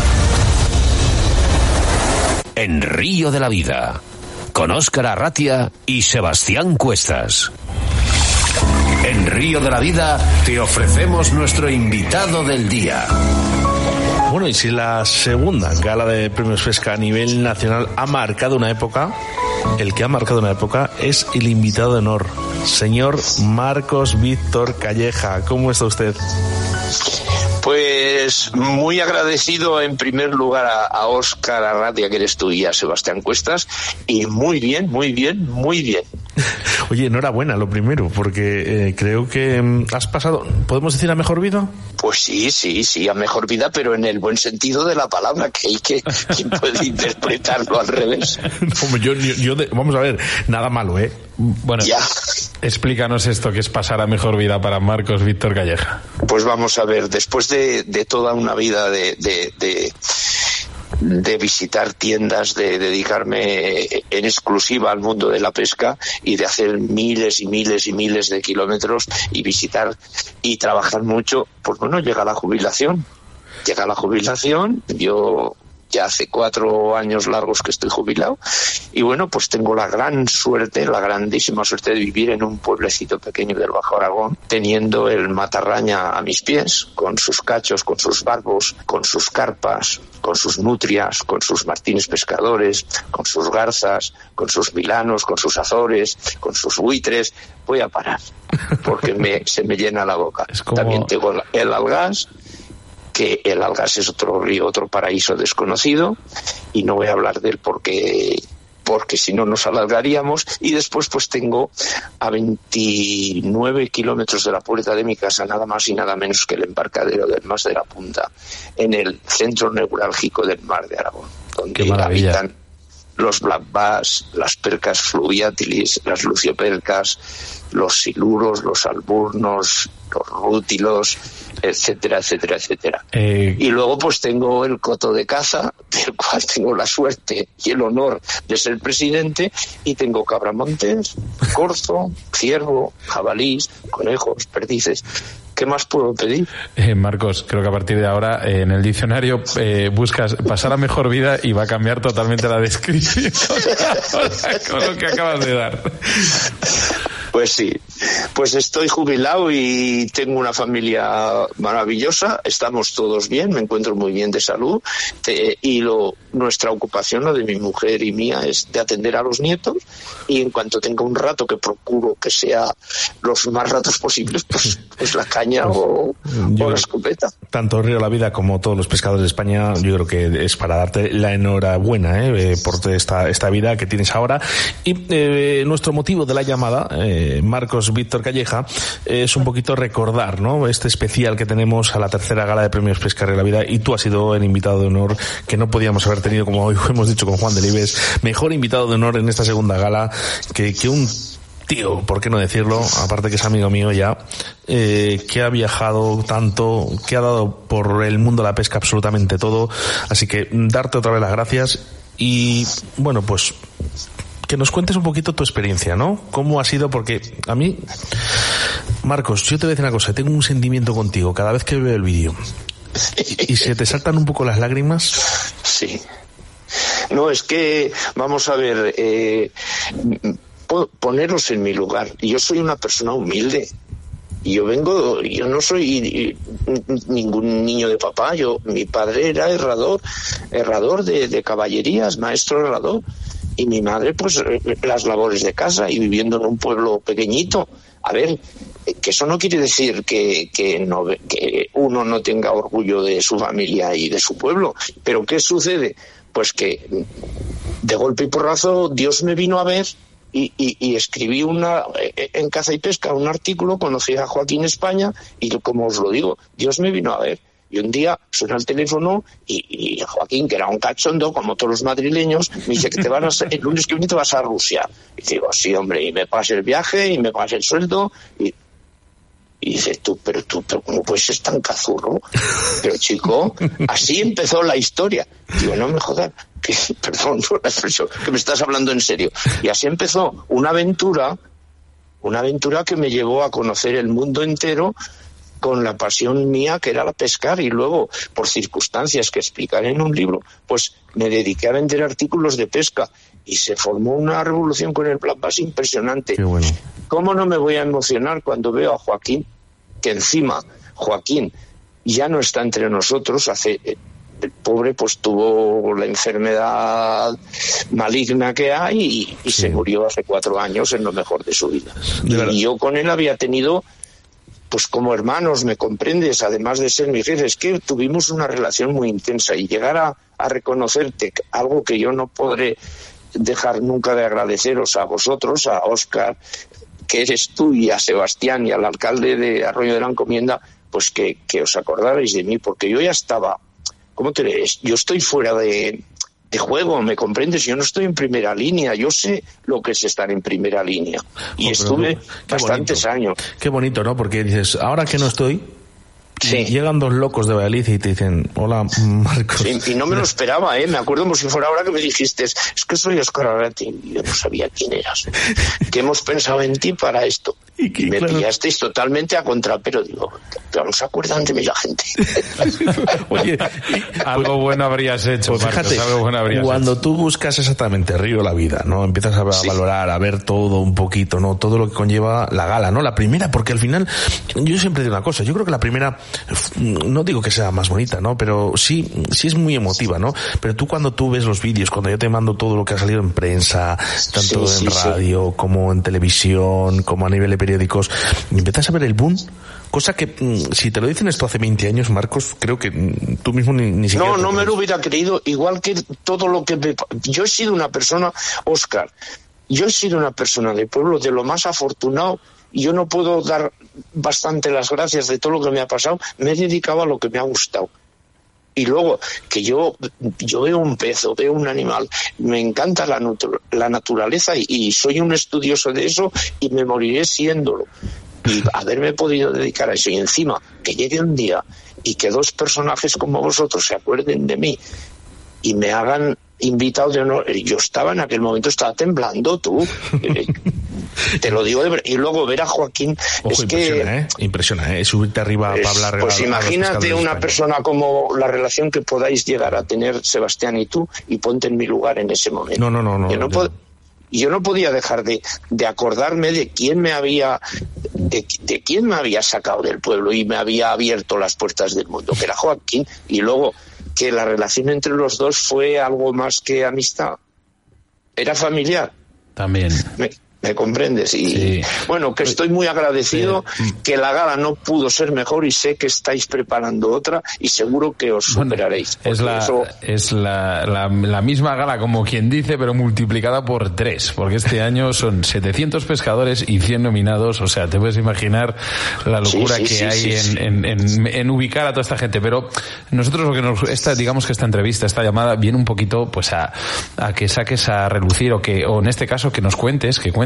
En Río de la Vida, con Óscar Arratia y Sebastián Cuestas. En Río de la Vida te ofrecemos nuestro invitado del día. Bueno, y si la segunda gala de premios pesca a nivel nacional ha marcado una época, el que ha marcado una época es el invitado de honor, señor Marcos Víctor Calleja. ¿Cómo está usted? Pues muy agradecido en primer lugar a, a Óscar Arratia, que eres tú, y a Sebastián Cuestas, y muy bien, muy bien, muy bien. Oye, enhorabuena, lo primero, porque eh, creo que um, has pasado, ¿podemos decir a mejor vida? Pues sí, sí, sí, a mejor vida, pero en el buen sentido de la palabra, que hay que, ¿quién puede interpretarlo al revés? No, yo, yo, yo de, vamos a ver, nada malo, ¿eh? Bueno, ya. Explícanos esto, que es pasar a mejor vida para Marcos Víctor Calleja. Pues vamos a ver, después de, de toda una vida de, de, de, de visitar tiendas, de dedicarme en exclusiva al mundo de la pesca y de hacer miles y miles y miles de kilómetros y visitar y trabajar mucho, pues bueno, llega la jubilación. Llega la jubilación, yo ya hace cuatro años largos que estoy jubilado y bueno, pues tengo la gran suerte, la grandísima suerte de vivir en un pueblecito pequeño del Bajo Aragón, teniendo el Matarraña a mis pies, con sus cachos, con sus barbos, con sus carpas, con sus nutrias, con sus martines pescadores, con sus garzas, con sus milanos, con sus azores, con sus buitres. Voy a parar porque me, se me llena la boca. Como... También tengo el Algás, que el Algás es otro río, otro paraíso desconocido, y no voy a hablar de él porque porque si no nos alargaríamos. Y después pues tengo a veintinueve kilómetros de la puerta de mi casa nada más y nada menos que el embarcadero del Mas de la Punta, en el centro neurálgico del Mar de Aragón, donde habitan los black bass, las percas fluviatilis, las luciopercas, los siluros, los alburnos, los rútilos, etcétera, etcétera, etcétera. Eh... Y luego pues tengo el coto de caza, del cual tengo la suerte y el honor de ser presidente, y tengo cabramontes, corzo, ciervo, jabalís, conejos, perdices. ¿Qué más puedo pedir? Eh, Marcos, creo que a partir de ahora eh, en el diccionario eh, buscas pasar a mejor vida y va a cambiar totalmente la descripción con lo que acabas de dar. Pues sí, pues estoy jubilado y tengo una familia maravillosa, estamos todos bien, me encuentro muy bien de salud, te, y lo nuestra ocupación, la de mi mujer y mía, es de atender a los nietos, y en cuanto tenga un rato, que procuro que sea los más ratos posibles, pues, pues la caña pues, o, o la escopeta. Tanto Río de la Vida como todos los pescadores de España, yo creo que es para darte la enhorabuena eh, por esta, esta vida que tienes ahora. Y eh, nuestro motivo de la llamada, eh, Marcos Víctor Calleja, eh, es un poquito recordar, ¿no?, este especial que tenemos a la tercera gala de premios Pesca Río de la Vida, y tú has sido el invitado de honor que no podíamos haber tenido, como hoy hemos dicho con Juan Delibes, mejor invitado de honor en esta segunda gala que, que un tío, ¿por qué no decirlo? Aparte que es amigo mío ya, eh, que ha viajado tanto, que ha dado por el mundo de la pesca absolutamente todo. Así que darte otra vez las gracias y, bueno, pues que nos cuentes un poquito tu experiencia, ¿no? ¿Cómo ha sido? Porque a mí, Marcos, yo te voy a decir una cosa, tengo un sentimiento contigo cada vez que veo el vídeo. ¿Y se te saltan un poco las lágrimas? Sí. No, es que, vamos a ver, eh, poneros en mi lugar. Yo soy una persona humilde. Yo vengo, yo no soy ningún niño de papá. Yo, mi padre era herrador, herrador de, de caballerías, maestro herrador. Y mi madre, pues, las labores de casa y viviendo en un pueblo pequeñito. A ver, que eso no quiere decir que, que, no, que uno no tenga orgullo de su familia y de su pueblo. Pero ¿qué sucede? Pues que de golpe y porrazo Dios me vino a ver y, y, y escribí una en Caza y Pesca un artículo, conocí a Joaquín España y como os lo digo, Dios me vino a ver. Y un día suena el teléfono y, y Joaquín, que era un cachondo, como todos los madrileños, me dice que te vas a, el lunes que viene te vas a Rusia. Y digo, sí, hombre, y me pagas el viaje y me pagas el sueldo. Y, y dices tú, pero tú, pero ¿cómo puedes ser tan cazurro? Pero chico, así empezó la historia. Digo, no me jodas, que, perdón por la expresión, que me estás hablando en serio. Y así empezó una aventura, una aventura que me llevó a conocer el mundo entero, con la pasión mía que era la pescar, y luego, por circunstancias que explicaré en un libro, pues me dediqué a vender artículos de pesca y se formó una revolución con el Black Bass impresionante. Qué bueno. ¿Cómo no me voy a emocionar cuando veo a Joaquín, que encima Joaquín ya no está entre nosotros? Hace, el pobre pues tuvo la enfermedad maligna que hay y, y sí. se murió hace cuatro años en lo mejor de su vida. De y yo con él había tenido, pues como hermanos, ¿me comprendes? Además de ser mi jefe, es que tuvimos una relación muy intensa y llegar a, a reconocerte algo que yo no podré dejar nunca de agradeceros a vosotros, a Óscar, que eres tú, y a Sebastián y al alcalde de Arroyo de la Encomienda, pues que, que os acordarais de mí, porque yo ya estaba, ¿cómo te lees? Yo estoy fuera de... de juego, ¿me comprendes? Yo no estoy en primera línea, yo sé lo que es estar en primera línea y oh, estuve bastantes bonito. años. Qué bonito, ¿no? Porque dices, ahora que no estoy, sí. llegan dos locos de Valladolid y te dicen, hola, Marcos. Sí, y no me lo esperaba, ¿eh? Me acuerdo como si fuera ahora que me dijiste, es que soy Óscar Arrati, y yo no sabía quién eras, que hemos pensado en ti para esto. Y que, me claro. pillasteis totalmente a contrapelo, digo, pero no se acuerdan de mí la gente. Oye, algo bueno habrías hecho, pues Marcos, fíjate, algo bueno habrías cuando hecho. tú buscas exactamente Río la vida, ¿no? Empiezas a sí. valorar, a ver todo un poquito, ¿no? Todo lo que conlleva la gala, ¿no? La primera, porque al final, yo siempre digo una cosa, yo creo que la primera, no digo que sea más bonita, ¿no? Pero sí, sí es muy emotiva, ¿no? Pero tú cuando tú ves los vídeos, cuando yo te mando todo lo que ha salido en prensa, tanto sí, en sí, radio, sí. como en televisión, como a nivel de periódicos, y empiezas a ver el boom, cosa que si te lo dicen esto hace veinte años, Marcos, creo que tú mismo ni, ni siquiera... No, no me lo hubiera creído, igual que todo lo que... Me... Yo he sido una persona, Óscar, yo he sido una persona de pueblo de lo más afortunado, y yo no puedo dar bastante las gracias de todo lo que me ha pasado, me he dedicado a lo que me ha gustado. Y luego, que yo yo veo un pez o veo un animal, me encanta la, natu- la naturaleza y, y soy un estudioso de eso y me moriré siéndolo. Y haberme podido dedicar a eso, y encima que llegue un día y que dos personajes como vosotros se acuerden de mí y me hagan invitado de honor. Yo estaba en aquel momento, estaba temblando, tú. Te lo digo de verdad. Y luego ver a Joaquín. Ojo, es impresiona, que ¿eh? Impresiona, ¿eh? Subirte arriba es, para hablar. Pues a, imagínate a una persona como la relación que podáis llegar a tener Sebastián y tú, y ponte en mi lugar en ese momento. No, no, no. no yo, no pod- yo no podía dejar de, de acordarme de quién me había de, de quién me había sacado del pueblo y me había abierto las puertas del mundo, que era Joaquín, y luego que la relación entre los dos fue algo más que amistad. Era familiar. También. Me, ¿Me comprendes? Y sí. Bueno, que estoy muy agradecido, sí. que la gala no pudo ser mejor y sé que estáis preparando otra y seguro que os superaréis. Bueno, es la, eso... es la, la, la misma gala, como quien dice, pero multiplicada por tres, porque este año son setecientos pescadores y cien nominados, o sea, te puedes imaginar la locura sí, sí, que sí, hay sí, en, sí. En, en, en ubicar a toda esta gente. Pero nosotros lo que nos, esta, digamos que esta entrevista, esta llamada, viene un poquito pues a, a que saques a relucir, o que, o en este caso que nos cuentes, que cuentes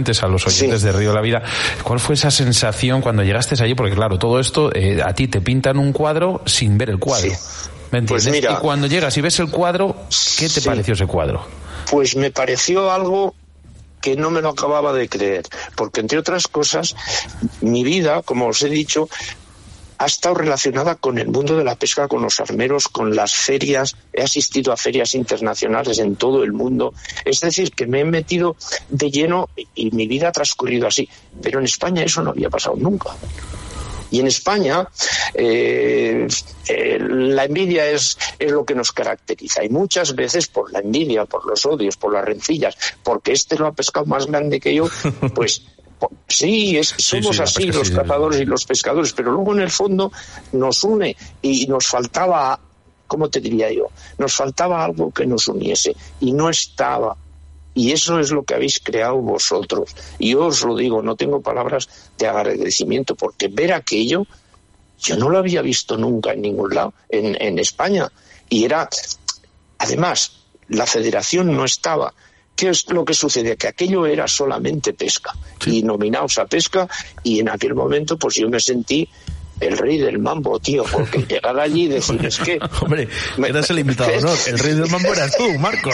oyentes, a los oyentes sí. de Río de la Vida, ¿cuál fue esa sensación cuando llegaste allí? Porque claro, todo esto, eh, a ti te pintan un cuadro sin ver el cuadro. Sí. ¿Me entiendes? Pues mira, y cuando llegas y ves el cuadro, ¿qué te sí. pareció ese cuadro? Pues me pareció algo que no me lo acababa de creer, porque entre otras cosas, mi vida, como os he dicho, ha estado relacionada con el mundo de la pesca, con los armeros, con las ferias. He asistido a ferias internacionales en todo el mundo. Es decir, que me he metido de lleno y mi vida ha transcurrido así. Pero en España eso no había pasado nunca. Y en España eh, eh, la envidia es, es lo que nos caracteriza. Y muchas veces por la envidia, por los odios, por las rencillas, porque este lo ha pescado más grande que yo, pues... Sí, es, somos sí, sí, así los sí, cazadores sí. y los pescadores, pero luego en el fondo nos une y nos faltaba, ¿cómo te diría yo? Nos faltaba algo que nos uniese y no estaba. Y eso es lo que habéis creado vosotros. Y yo os lo digo, no tengo palabras de agradecimiento, porque ver aquello, yo no lo había visto nunca en ningún lado, en, en España. Y era, además, la federación no estaba. ¿Qué es lo que sucede? Que aquello era solamente pesca, sí. y nominados a pesca, y en aquel momento pues yo me sentí el rey del mambo, tío, porque llegar allí y decir, es que... Hombre, eras el invitado, ¿no? El rey del mambo eras tú, Marcos.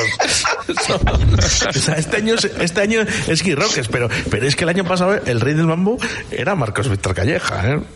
O sea, este año, este año es Guy Roques, pero, pero es que el año pasado el rey del mambo era Marcos Víctor Calleja, ¿eh?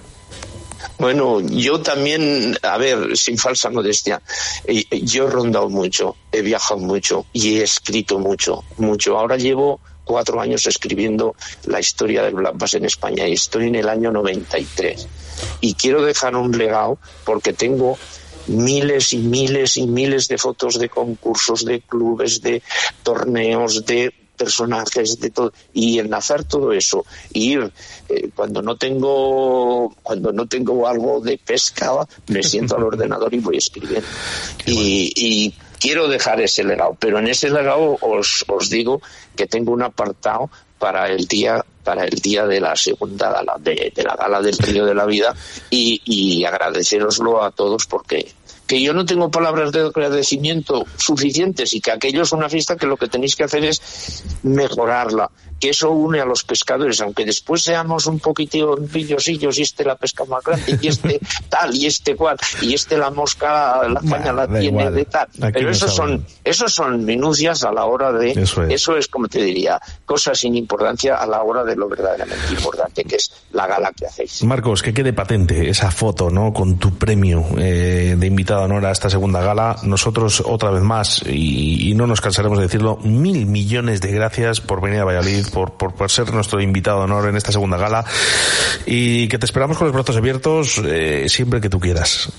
Bueno, yo también, a ver, sin falsa modestia, yo he rondado mucho, he viajado mucho y he escrito mucho, mucho. Ahora llevo cuatro años escribiendo la historia del Black Bass en España y estoy en el año noventa y tres. Y quiero dejar un legado porque tengo miles y miles y miles de fotos de concursos, de clubes, de torneos, de personajes, de todo, y enlazar todo eso, y ir eh, cuando no tengo cuando no tengo algo de pesca, me siento al ordenador y voy escribiendo. Y, y quiero dejar ese legado, pero en ese legado os, os digo que tengo un apartado para el día para el día de la segunda gala, de, de la gala del Río de la Vida, y, y agradeceroslo a todos porque que yo no tengo palabras de agradecimiento suficientes y que aquello es una fiesta que lo que tenéis que hacer es mejorarla, que eso une a los pescadores, aunque después seamos un poquitito pillosillos y este la pesca más grande y este tal y este cual y este la mosca la caña la tiene igual. De tal, aquí pero esos son esos son minucias a la hora de eso es. eso es como te diría, cosas sin importancia a la hora de lo verdaderamente importante, que es la gala que hacéis. Marcos, que quede patente esa foto, ¿no? Con tu premio eh, de invitado de honor a esta segunda gala. Nosotros otra vez más y, y no nos cansaremos de decirlo, mil millones de gracias por venir a Valladolid, Por, por, por ser nuestro invitado de honor en esta segunda gala, y que te esperamos con los brazos abiertos eh, siempre que tú quieras.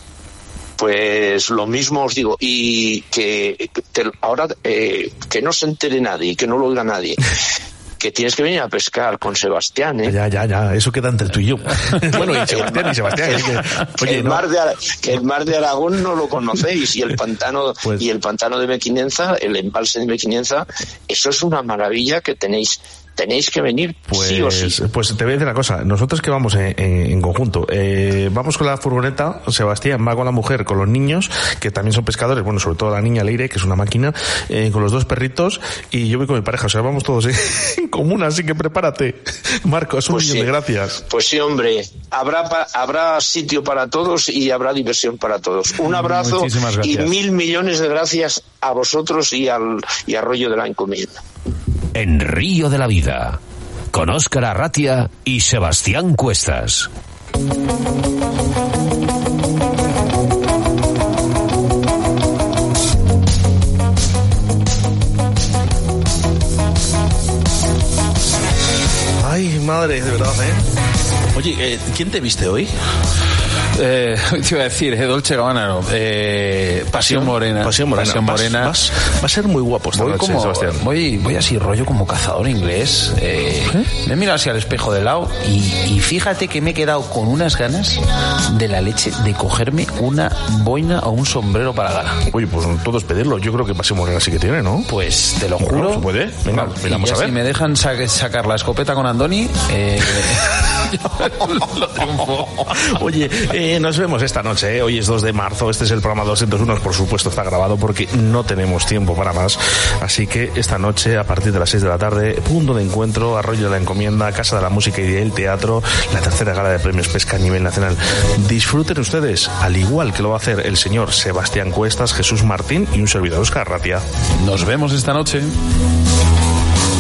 Pues lo mismo os digo, y que, que te, ahora eh, que no se entere nadie, que no lo oiga nadie, que tienes que venir a pescar con Sebastián, ¿eh? Ya, ya, ya, eso queda entre tú y yo. Bueno, y Sebastián y Sebastián. Es que, oye, el, no. mar de, que el mar de Aragón no lo conocéis, y el pantano pues, y el pantano de Mequinenza, el embalse de Mequinenza, eso es una maravilla que tenéis tenéis que venir, pues, sí o sí. Pues te voy a decir una cosa, nosotros que vamos en, en, en conjunto, eh, vamos con la furgoneta, Sebastián va con la mujer, con los niños, que también son pescadores, bueno, sobre todo la niña Leire, que es una máquina, eh, con los dos perritos, y yo voy con mi pareja, o sea, vamos todos eh, en común, así que prepárate. Marcos, un pues millón sí. de gracias. Pues sí, hombre, habrá pa, habrá sitio para todos y habrá diversión para todos. Un abrazo y mil millones de gracias a vosotros y al y a Rollo de la Encomienda. En Río de la Vida, con Óscar Arratia y Sebastián Cuestas. Ay, madre, de verdad, ¿eh? Oye, eh, ¿quién te viste hoy? Eh, te iba a decir, eh, Dolce Gabbana, no. Eh, Pasión Morena. Pasión Morena. Pasión Morena. Vas, vas, va a ser muy guapo esta voy noche, como, Sebastián. Voy, voy así, rollo como cazador inglés. Eh, ¿Eh? Me he mirado así al espejo de lado y, y fíjate que me he quedado con unas ganas de la leche de cogerme una boina o un sombrero para gala. Oye, pues todos pedirlo. Yo creo que Pasión Morena sí que tiene, ¿no? Pues te lo juro. ¿Se puede? Venga, y vamos ya a ver. Si me dejan sa- sacar la escopeta con Andoni... Eh, Lo triunfó. Oye, eh, nos vemos esta noche, ¿eh? Hoy es dos de marzo, este es el programa doscientos uno, por supuesto está grabado porque no tenemos tiempo para más, así que esta noche a partir de las seis de la tarde, punto de encuentro, Arroyo de la Encomienda, Casa de la Música y del Teatro, la tercera gala de premios Pesca a nivel nacional. Disfruten ustedes, al igual que lo va a hacer el señor Sebastián Cuestas, Jesús Martín y un servidor Óscar Ratia. Nos vemos esta noche.